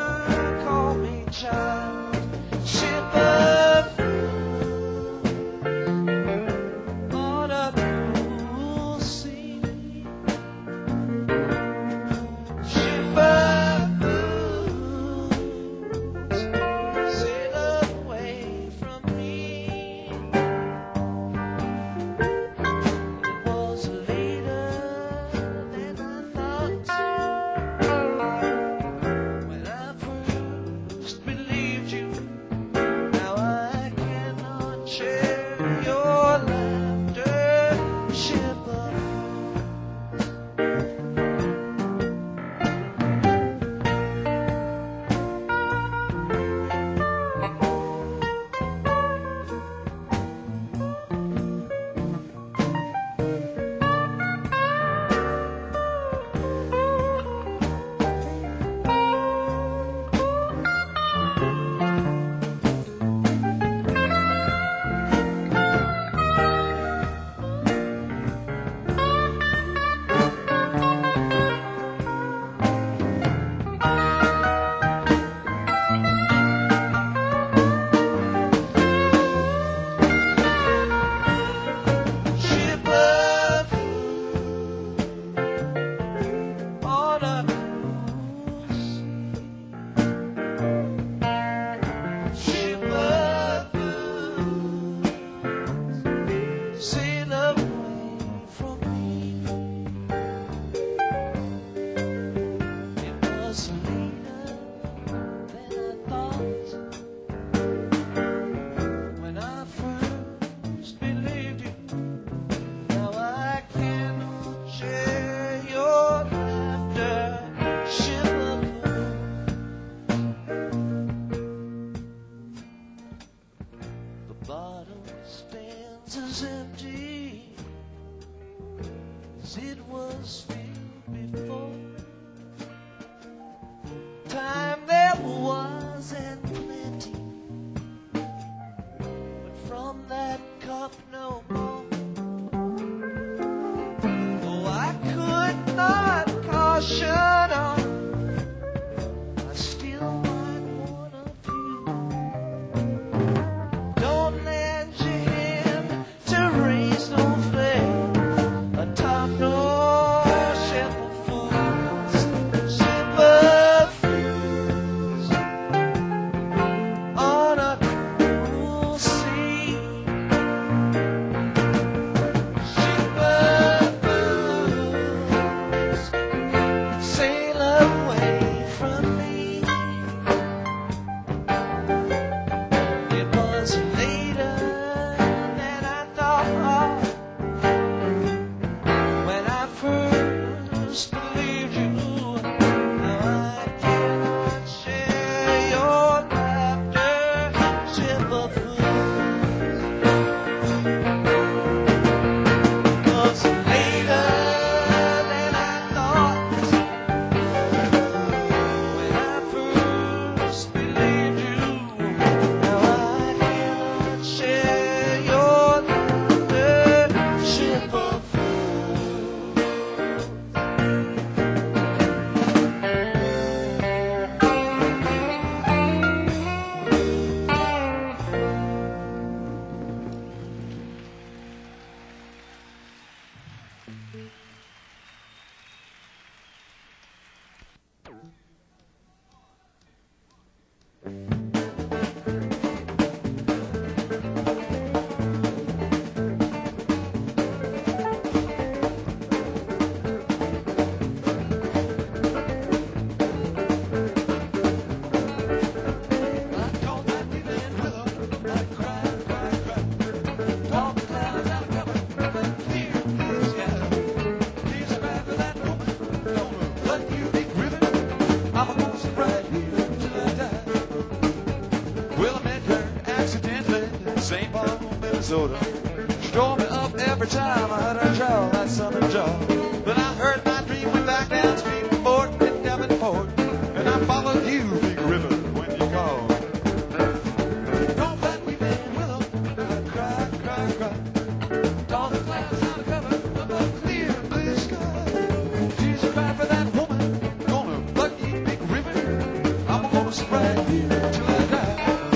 Minnesota. She tore me up every time I heard her drawl that southern drawl. Then I heard my dream went back downstream to Fort in Davenport, and I followed you, Big River, when you called. Don't let me in willow, cry, cry, cry. All the clouds out of cover of a clear blue sky. She's crying for that woman, gonna buck you, Big River. I'm gonna spread you till I die.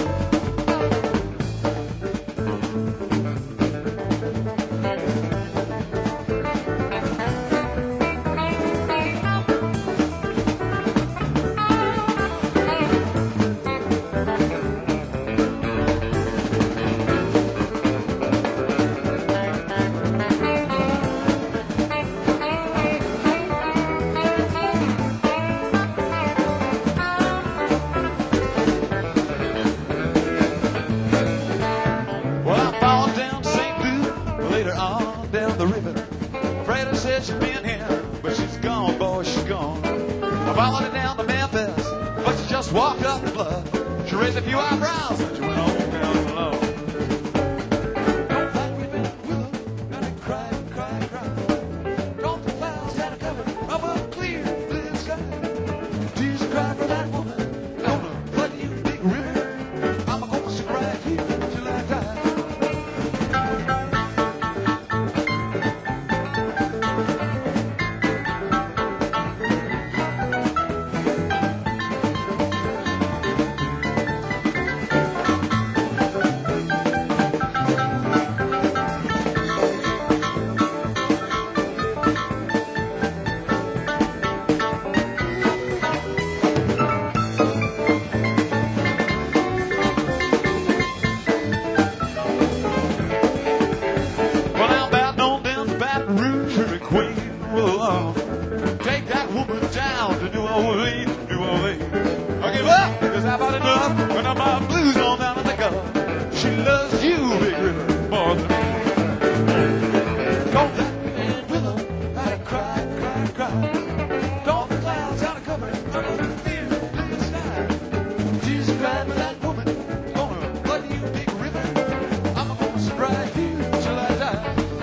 Well, I followed down St. Louis, later on down the river. Freda said she'd been here, but she's gone, boy, she's gone. I followed her down to Memphis, but she just walked up the bluff. She raised a few eyebrows and she went on down below. Don't let me in willow, gotta cry, cry, cry. Don't the clouds gotta cover up a clear blue sky. Jesus cried for that woman, gonna flood you, Big River. I'm gonna stick right here till I die. Well, now about on down to Baton Rouge, Hurry Queen, well, take that woman down to New Orleans, New Orleans. I give up, because I've had enough, and I'm my blues on down in the gutter. She loves you, Big River, more than me. Don't let me in willow, gotta cry, cry, cry. Don't the clouds out of cover, I'm gonna feel the blue sky. Jesus cried for that woman, gonna flood you, Big River. I'm gonna sit right here till I die.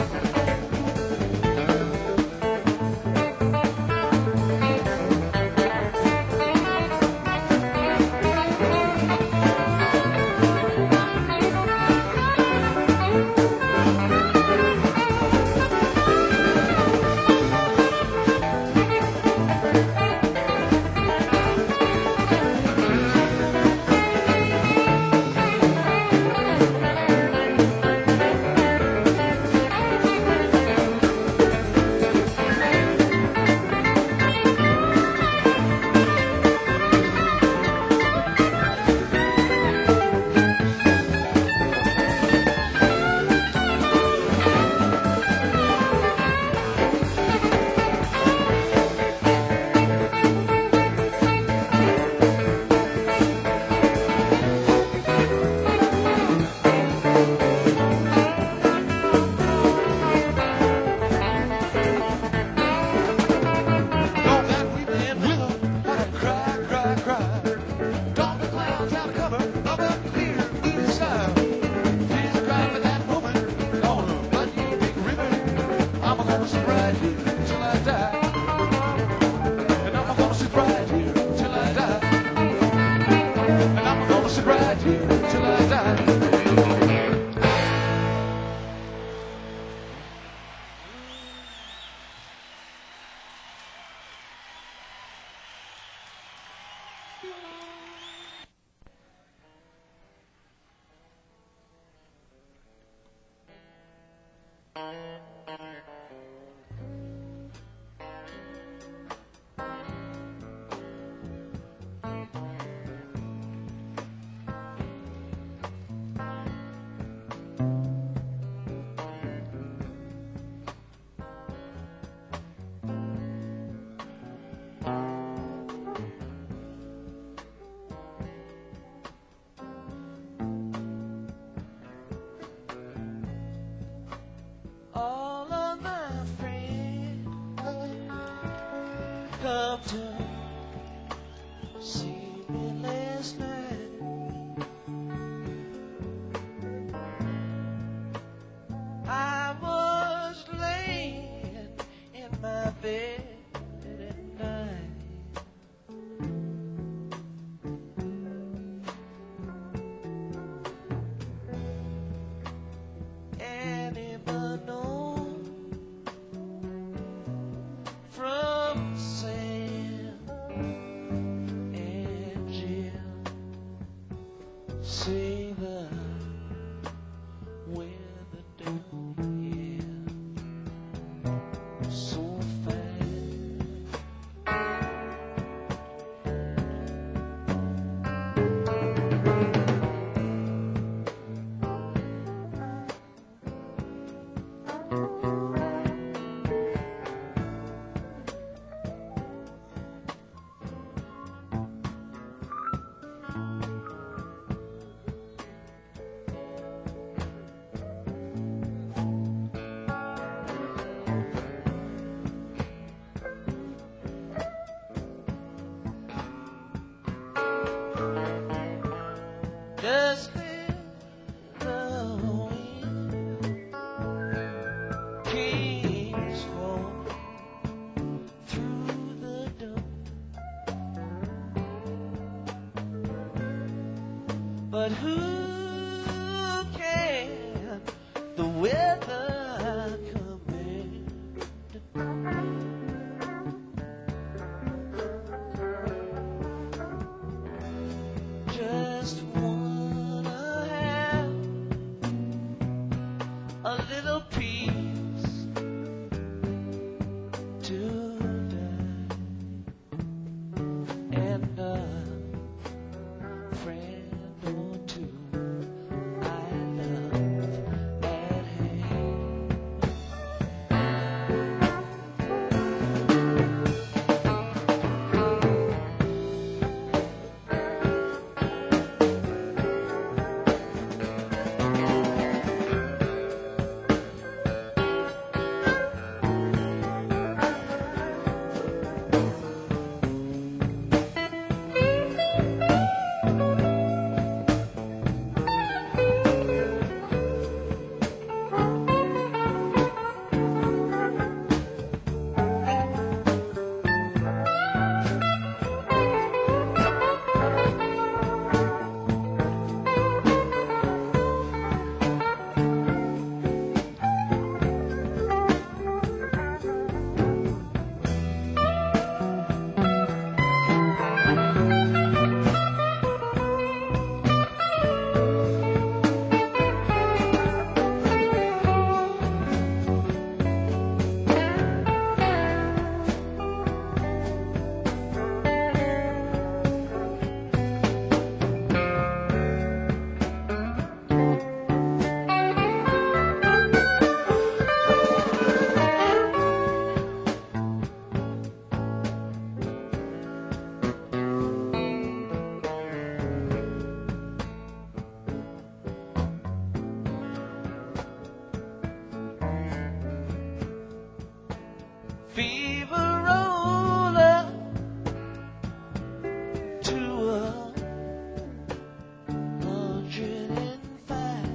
Don't that weeping willow, gotta cry, cry, cry. Don't the clouds out of cover of a clear blue sky. Jesus cried for that woman, gonna flood you, Big River. I'm gonna sit right here till I die. And I'm gonna sit right here till I die. And I'm gonna sit right here till I die. come to see me last night. say the weather down here so fine. Just feel the wind keeps flowing through the door, but who can the weather command? Just wanna have a little peace tonight and a friend or two I love at hand. Fever roll up to 105.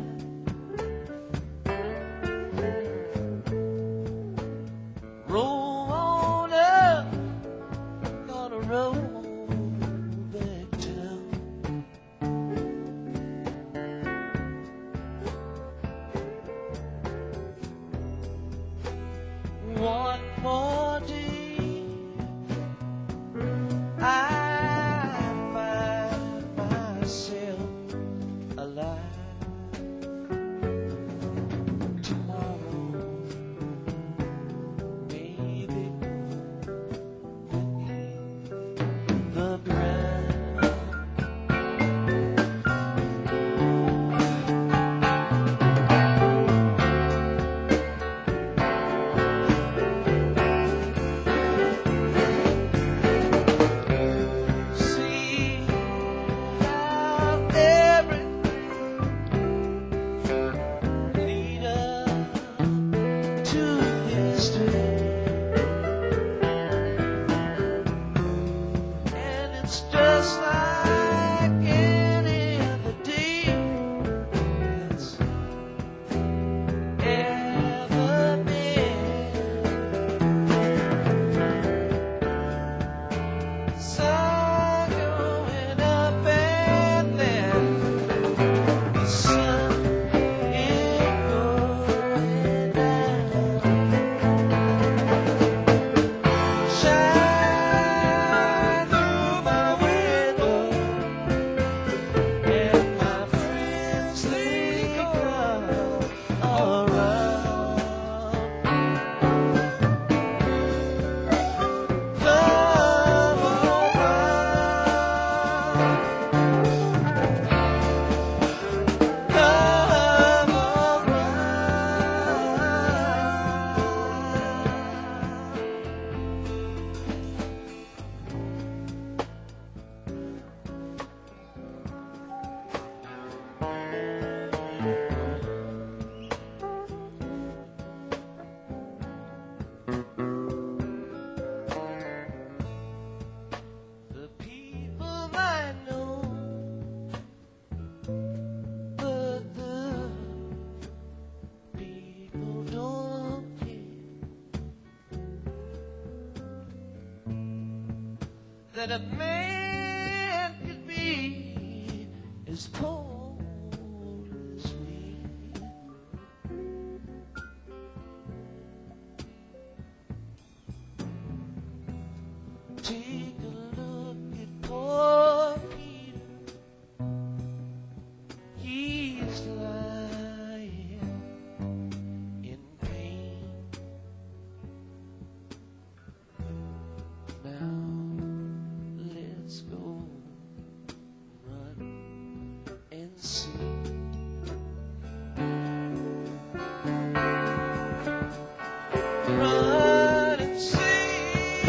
Roll on up, gonna roll back down. One more day, I find myself alive. Tomorrow, maybe beneath the ground. See how everything lead up to this day, and it's just like any other day that's ever been. Sun going up and then the sun is going down. Shine through my window. Let's go run and see. Run and see.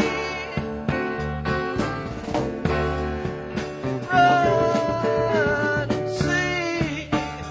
Run and see.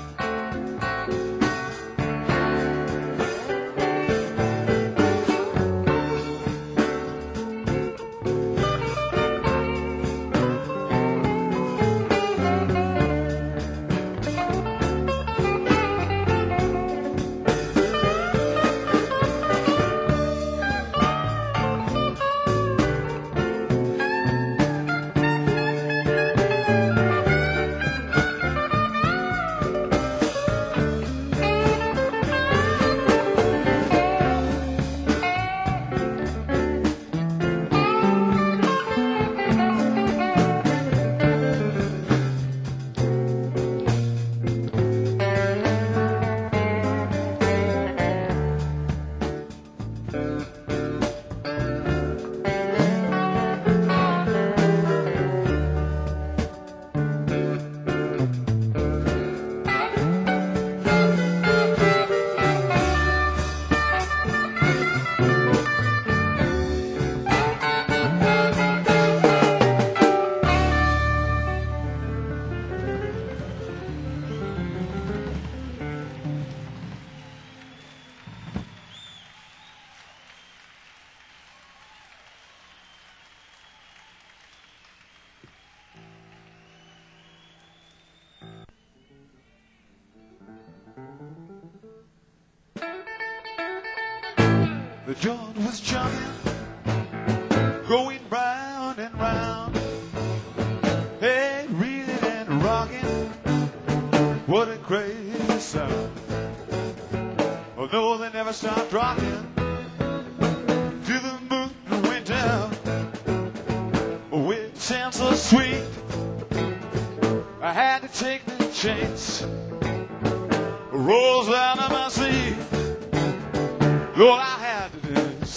The joint was jumping, going round and round. Hey, reeling and rocking, what a crazy sound. Although they never stopped rocking, till the moon went down. With a sound so sweet, I had to take the chance. Rolls out of my seat. All I had to do is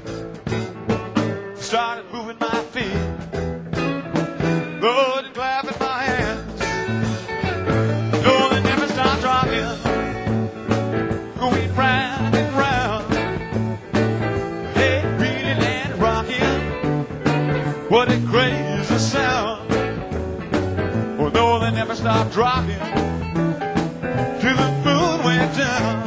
started moving my feet, Lord, and clapping my hands. Lord, they never stopped rocking, going round and round. Hey, reeling and rocking, what a crazy sound. Oh no, they never stopped rocking till the moon went down.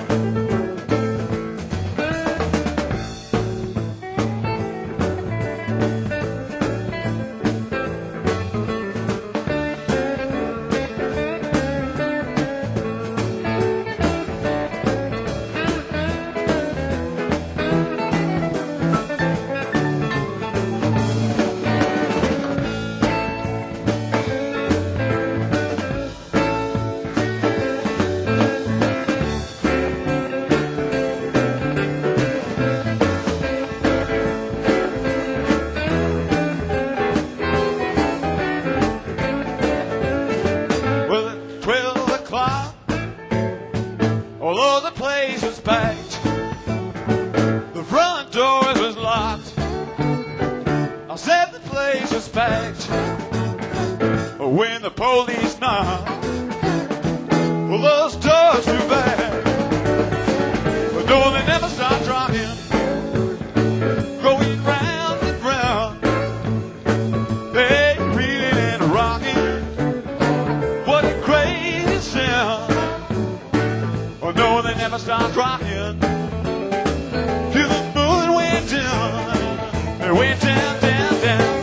Although the place was packed, the front door was locked. I said the place was packed. When the police knocked, well, those doors flew back. But no, they never stopped rocking, going round and round. They reeling and rocking, what a crazy sound. Oh no, they never stopped rocking till the moon went down. It went down, down, down.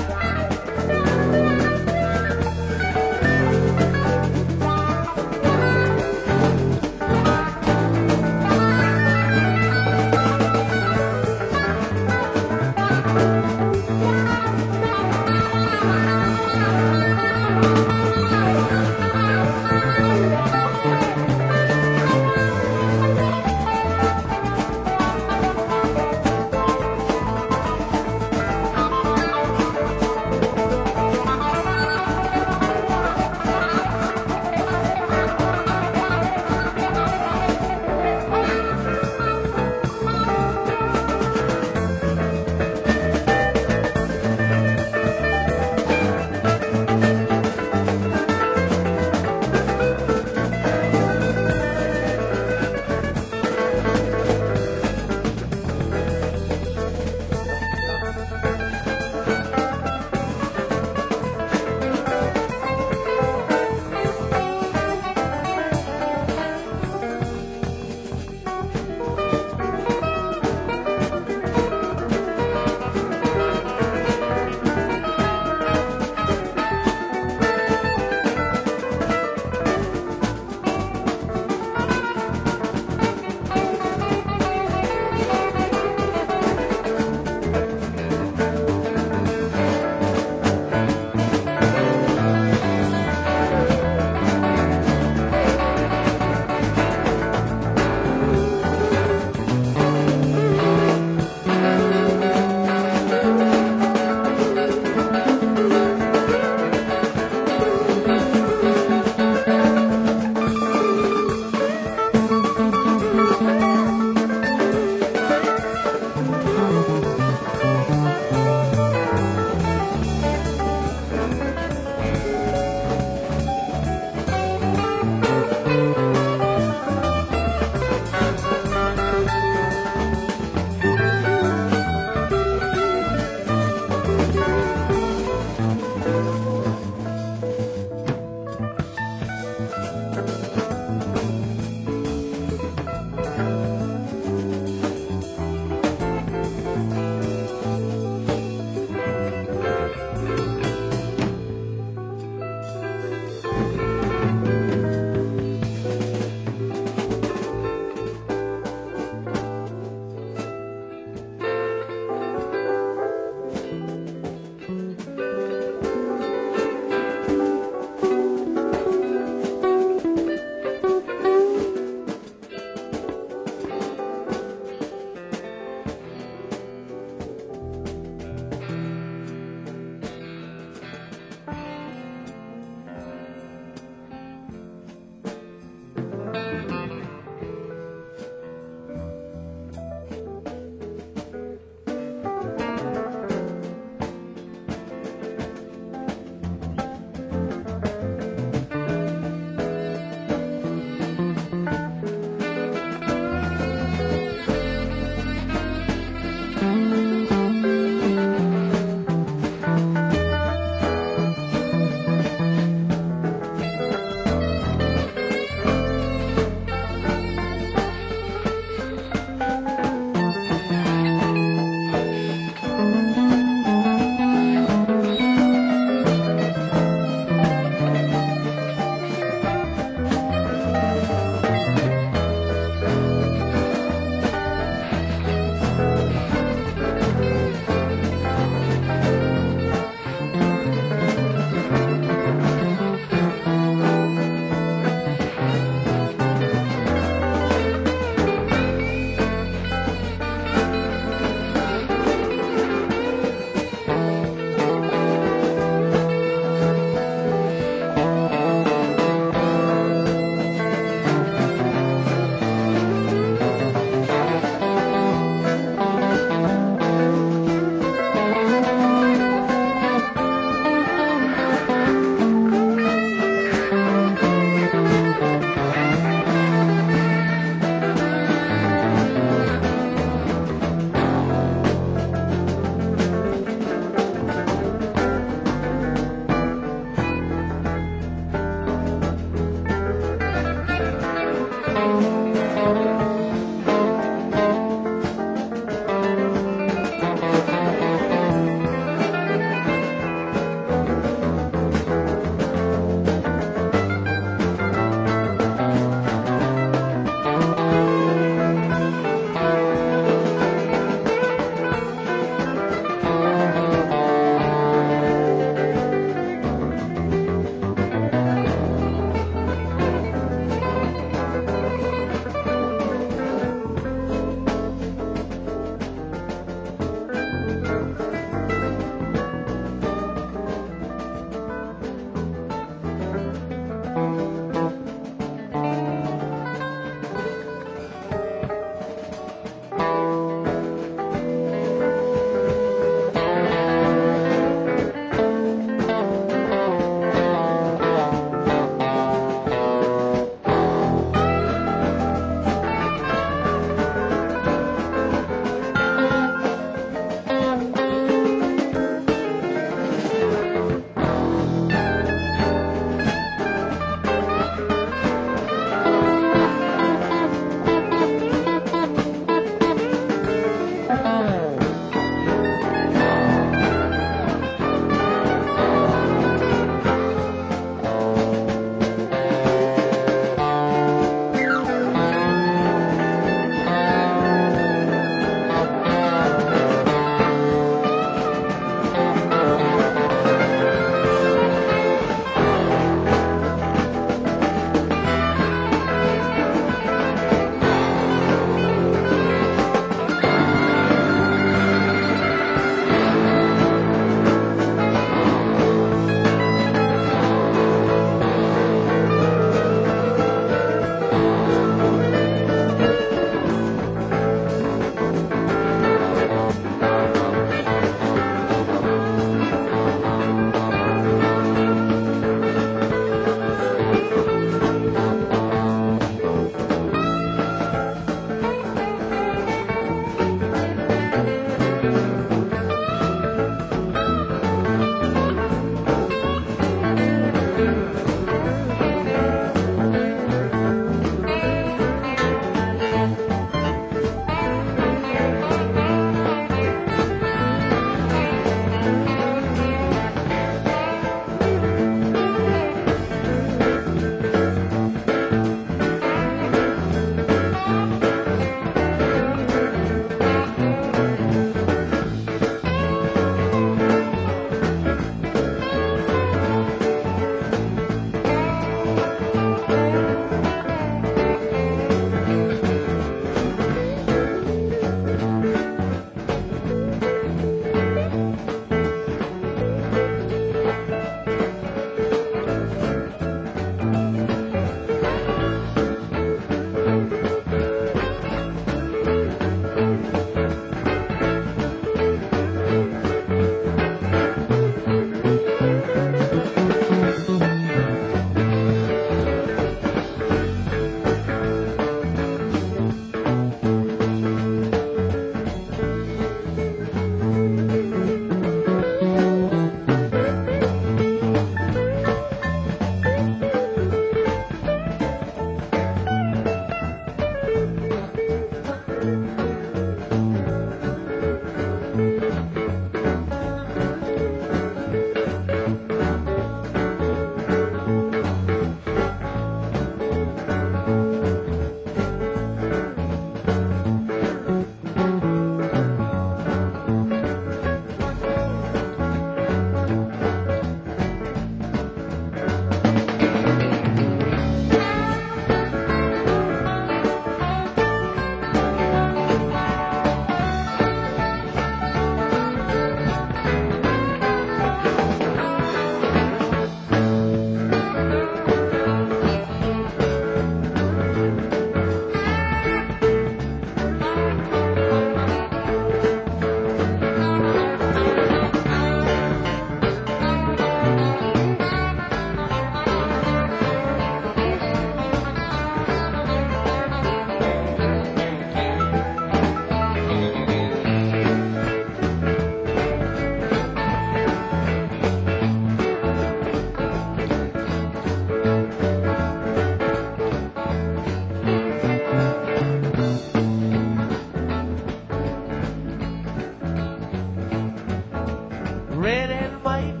red and white,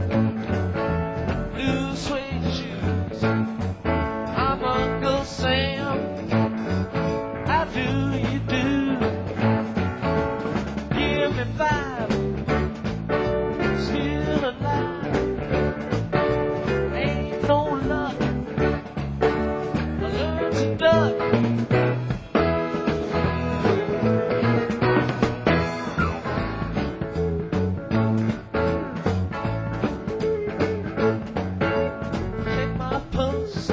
blue suede shoes. I'm Uncle Sam. How do you do? Give me 5, still alive. Ain't no luck. I learned to duck. Check my pulse.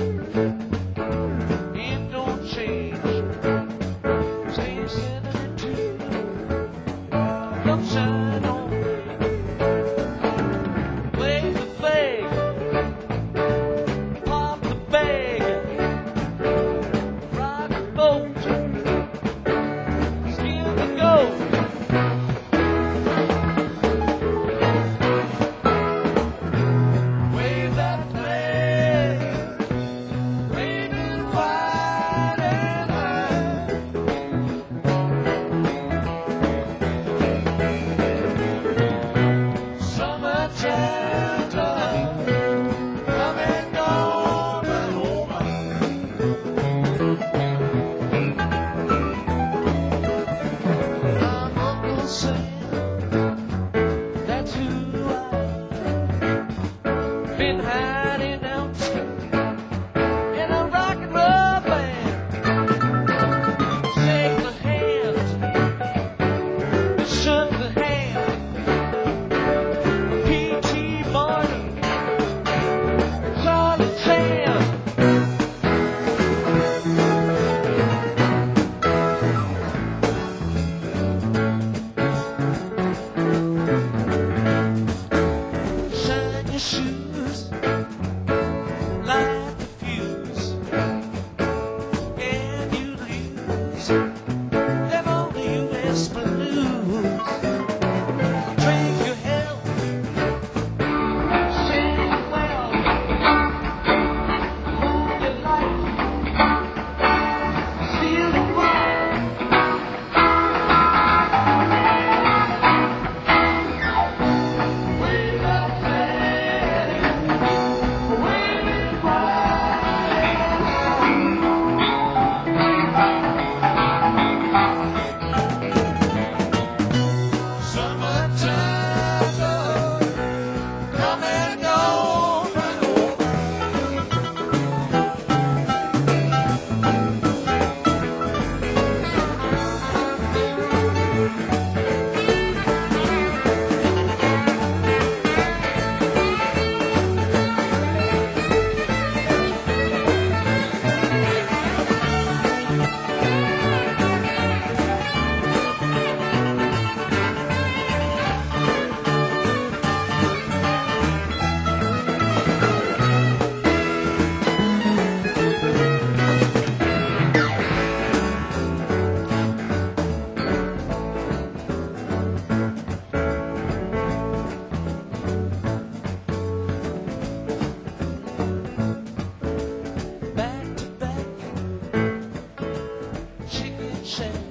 It don't change. Stay 72. Come shine on me. Wave the flag. Pop the bag. Rock the boat. Skin the goat. Wave that flag. Wave it wide and high. Summertime love, come and go, but oh my. I'm Uncle Sam, that's who I am. Been hiding out in a rock and roll band. Shake the hand, shook the hand. P.T. Barnum, Charlie Chan. Shine your shoes, light the fuse, and you lose them on the U.S. blues. Drink your health, sing well, move your life, steal the world. Wave that flag, wave it wide. Summertime love, come and go, but oh back to back, chicken shack,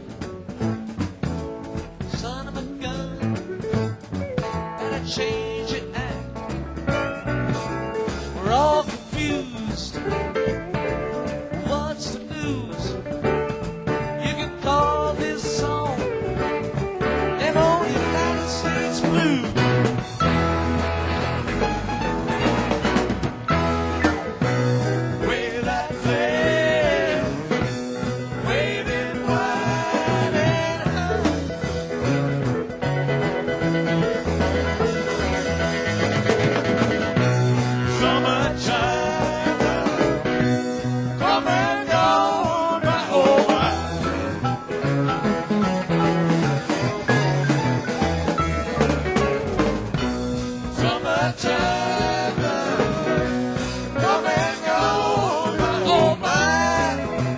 son of a gun, gotta change your act. We're all confused. What's the news? You can call this song them old United States blues. Wave that flag, wave it wide and high. Summertime love, come and go, my oh my. Summertime love, come and go, my oh my.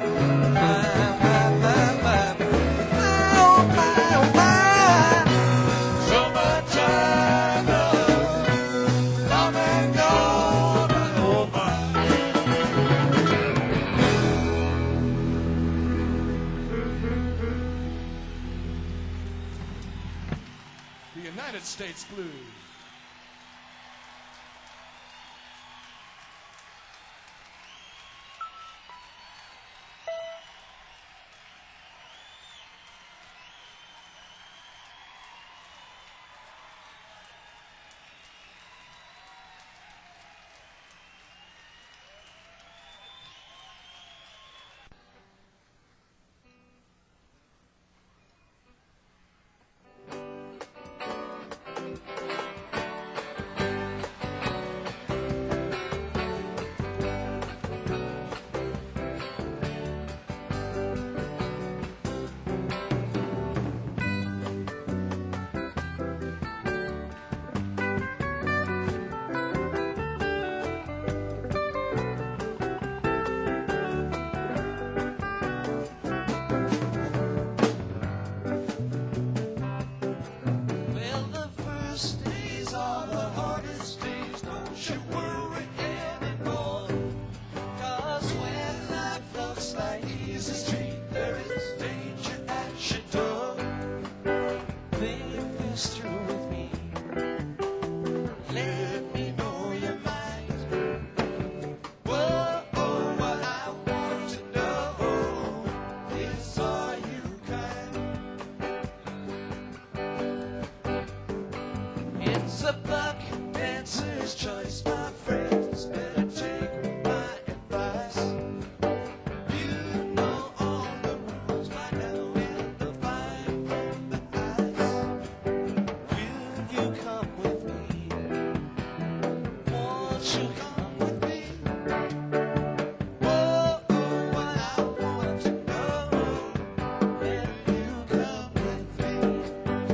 Oh my. Summertime love, come and go, my oh my. The United States Blues. a buck dancer's choice, my friends. Better take my advice. You know all the rules by now and the fire from the ice. Will you come with me? Won't you come with me? Oh, what I want to know. Will you come with me?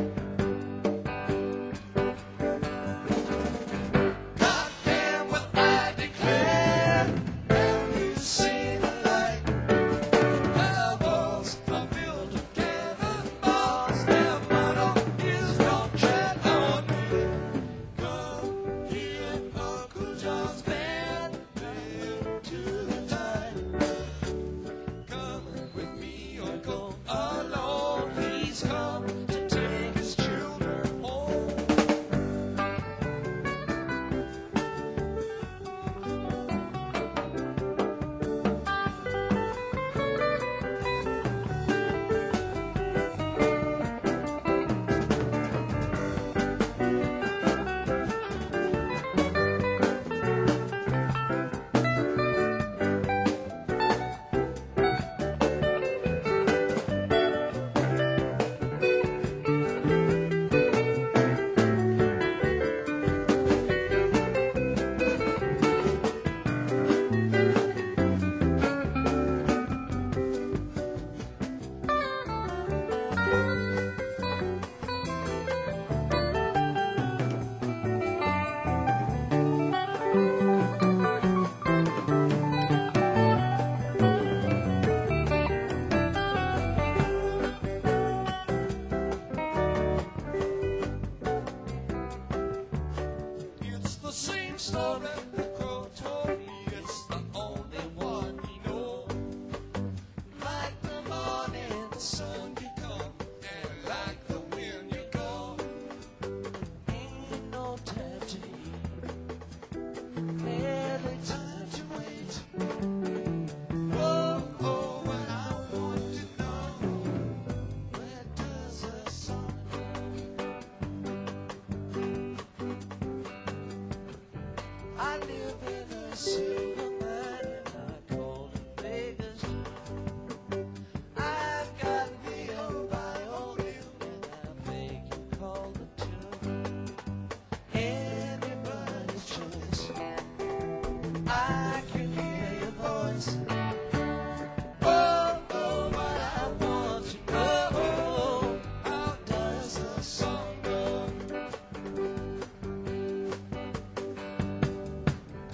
Goddamn, will I declare? Have you seen the light? Elbows are filled with cannonballs. Their motto is don't tread on me. Come hear Uncle John's band play to the time. Come with me or go alone. He's come to take his children home. It's the same story the crow told me. It's the only one we know. Like the morning the sun you come, and like the wind you go. Ain't no time to eat, barely time to wait. Oh, oh, what I want to know. Where does the sun go? I live in a silver mine and I call it Vegas. I've got me a violin and I make you call the tune. Anybody's choice. I can hear your voice. Oh, oh, what I want to know. How does the song go?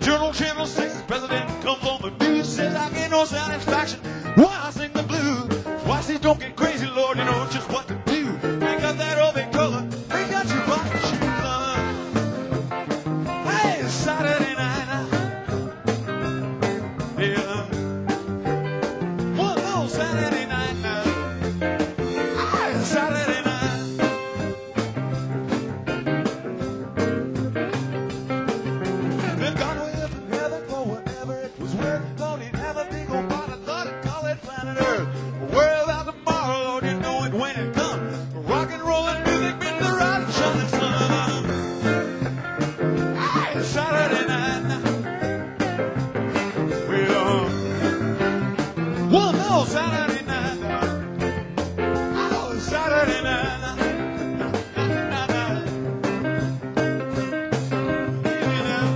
Journal Channel 6, president comes on the news, says I get no satisfaction. Why I sing the blues? Why she don't get crazy, Lord, you know just what to do. Pick up that old big color, pick out your rocket shoes. Hey, it's Saturday night. Yeah. One more Saturday night now. Hey, it's Saturday night. Been gone way up in heaven for whatever it was worth. Thought he'd have a big old pot. I thought he'd call it planet Earth. Where about tomorrow, Lord, you know it when it comes. Rock and roll and music been the rising sun and sun. Hey, it's Saturday night now. Well, one more Saturday night now. Oh, it's Saturday night now. Easy now.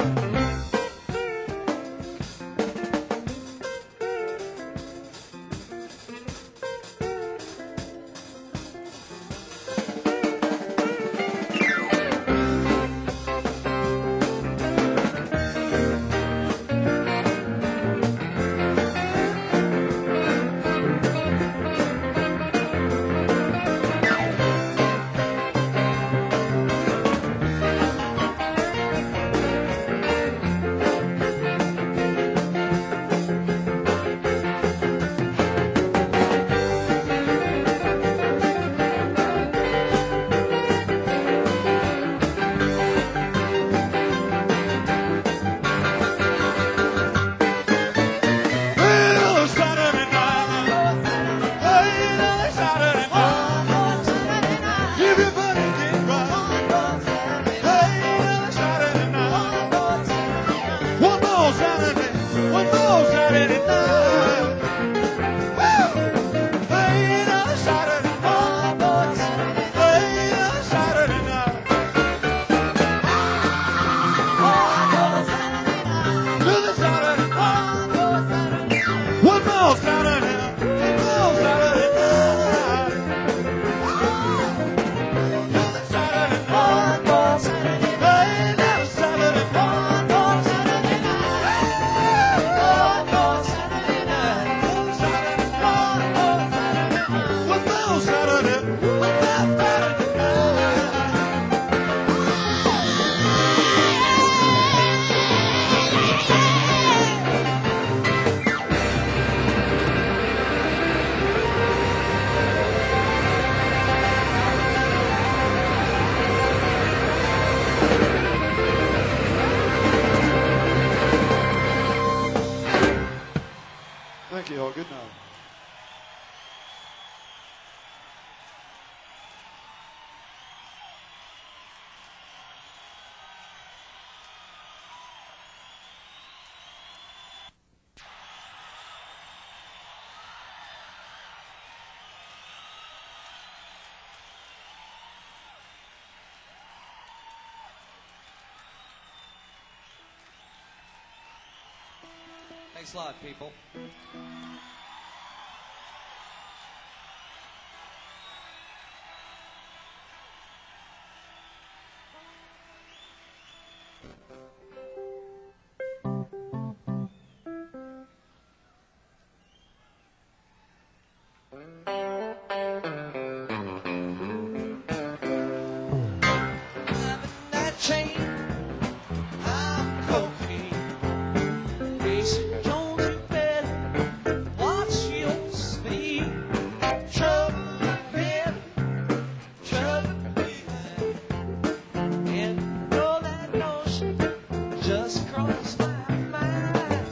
Well, Saturday night. Hey, it's Saturday night. Everybody get right. Hey, it's Saturday night. One more Saturday night. Woo! Hey, it's Saturday night. Hey, it's Saturday night. Another Saturday night. One more Saturday night. One more Saturday night. Another Saturday night. Hey, another Saturday night. Another Saturday night. One more Saturday. One more Saturday Thank you all. Good night. Thanks a lot, people. That chain, I'm cocaine. Racing Jones, you better watch your speed. Trouble ahead, trouble behind. And you know that notion just crossed my mind.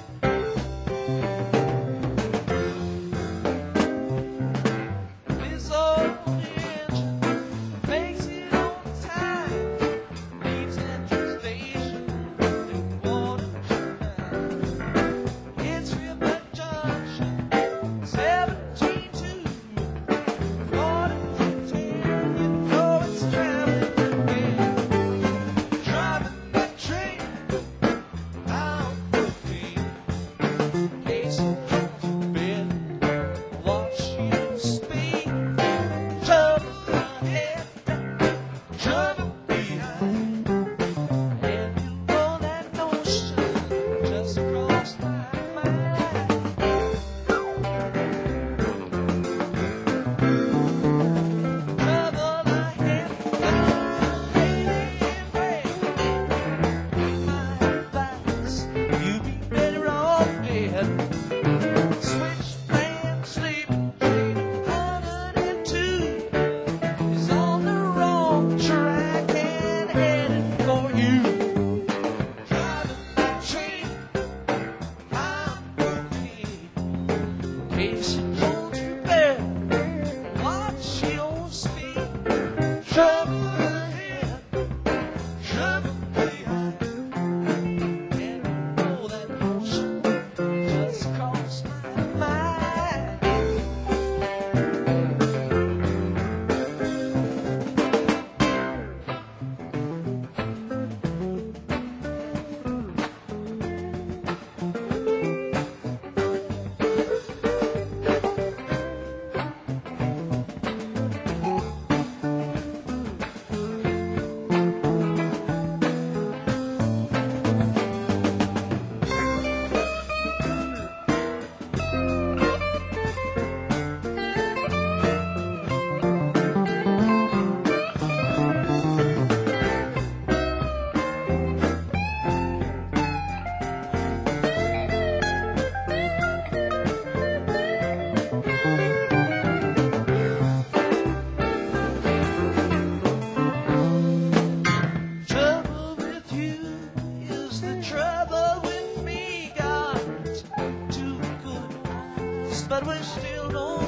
This old engine makes it on time. Leaves Central Station in quarter to 9. It's River Junction, 17-2. Quarter to 10, you know it's traveling again. Driving that train out cocaine. Case you got to bed, watch you speed. Trouble ahead, trouble behind. And you know that notion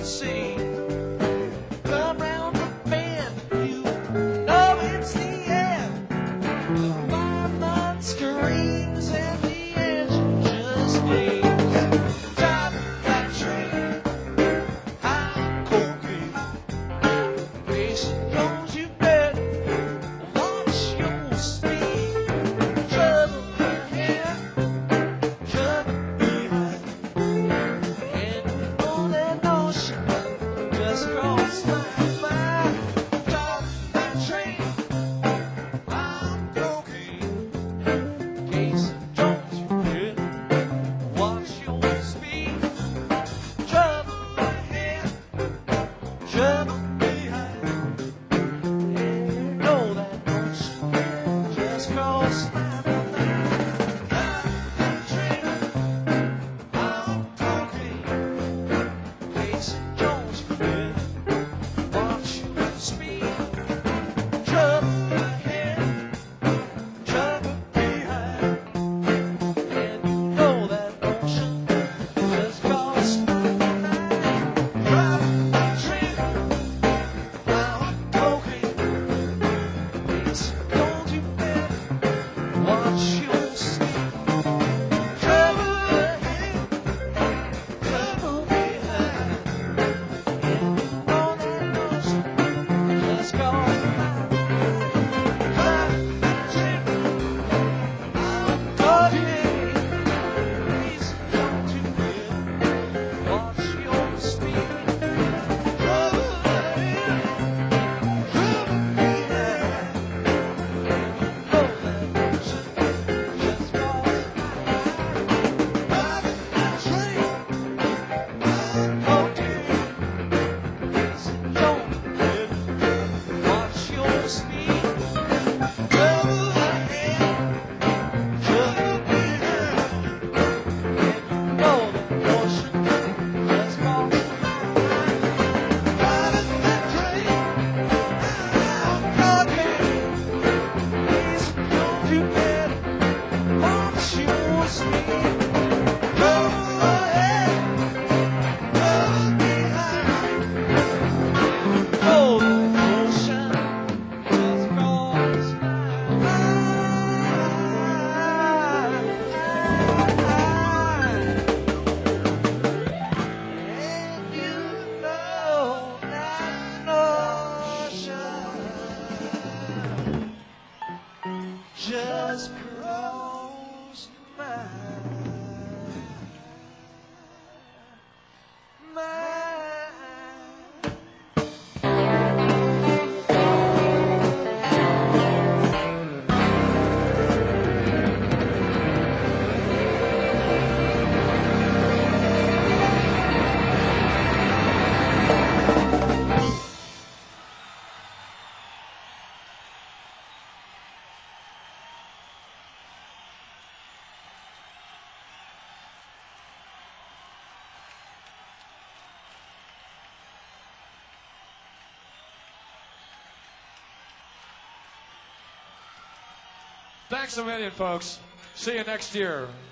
see. Come round the bend, you know it's the end. The fireman screams and the engine just leaves. Drive that train, I'm cocaine. Casey Jones, you better watch your speed. Trouble ahead, trouble behind. And you know that notion just crossed my mind. Drive that train, I'm cocaine. Casey Jones, you better watch your speed. Trouble ahead, trouble behind. And you know that notion just crossed my mind. Drive that train, I'm cocaine. Casey Jones, you better watch your speed. Trouble ahead, trouble behind. And you know that notion just crossed my mind. Drive that train, I'm cocaine. Casey Jones, you better watch your speed. Trouble ahead, trouble behind. And you know that notion just crossed my mind. Drive that train, I'm cocaine. Casey Jones, you better watch your speed. Trouble ahead, trouble behind. And you know that notion just crossed my mind. Drive that train, I'm cocaine. Casey Jones, you better watch your speed. Trouble ahead, trouble behind. And you know that notion just crossed my mind. Driving that train, I'm cocaine. Casey Jones, you better watch your speed. Trouble ahead, trouble behind. Oh, the notion just crossed my mind. And you know that notion just crossed my mind. Thanks a million, folks. See you next year.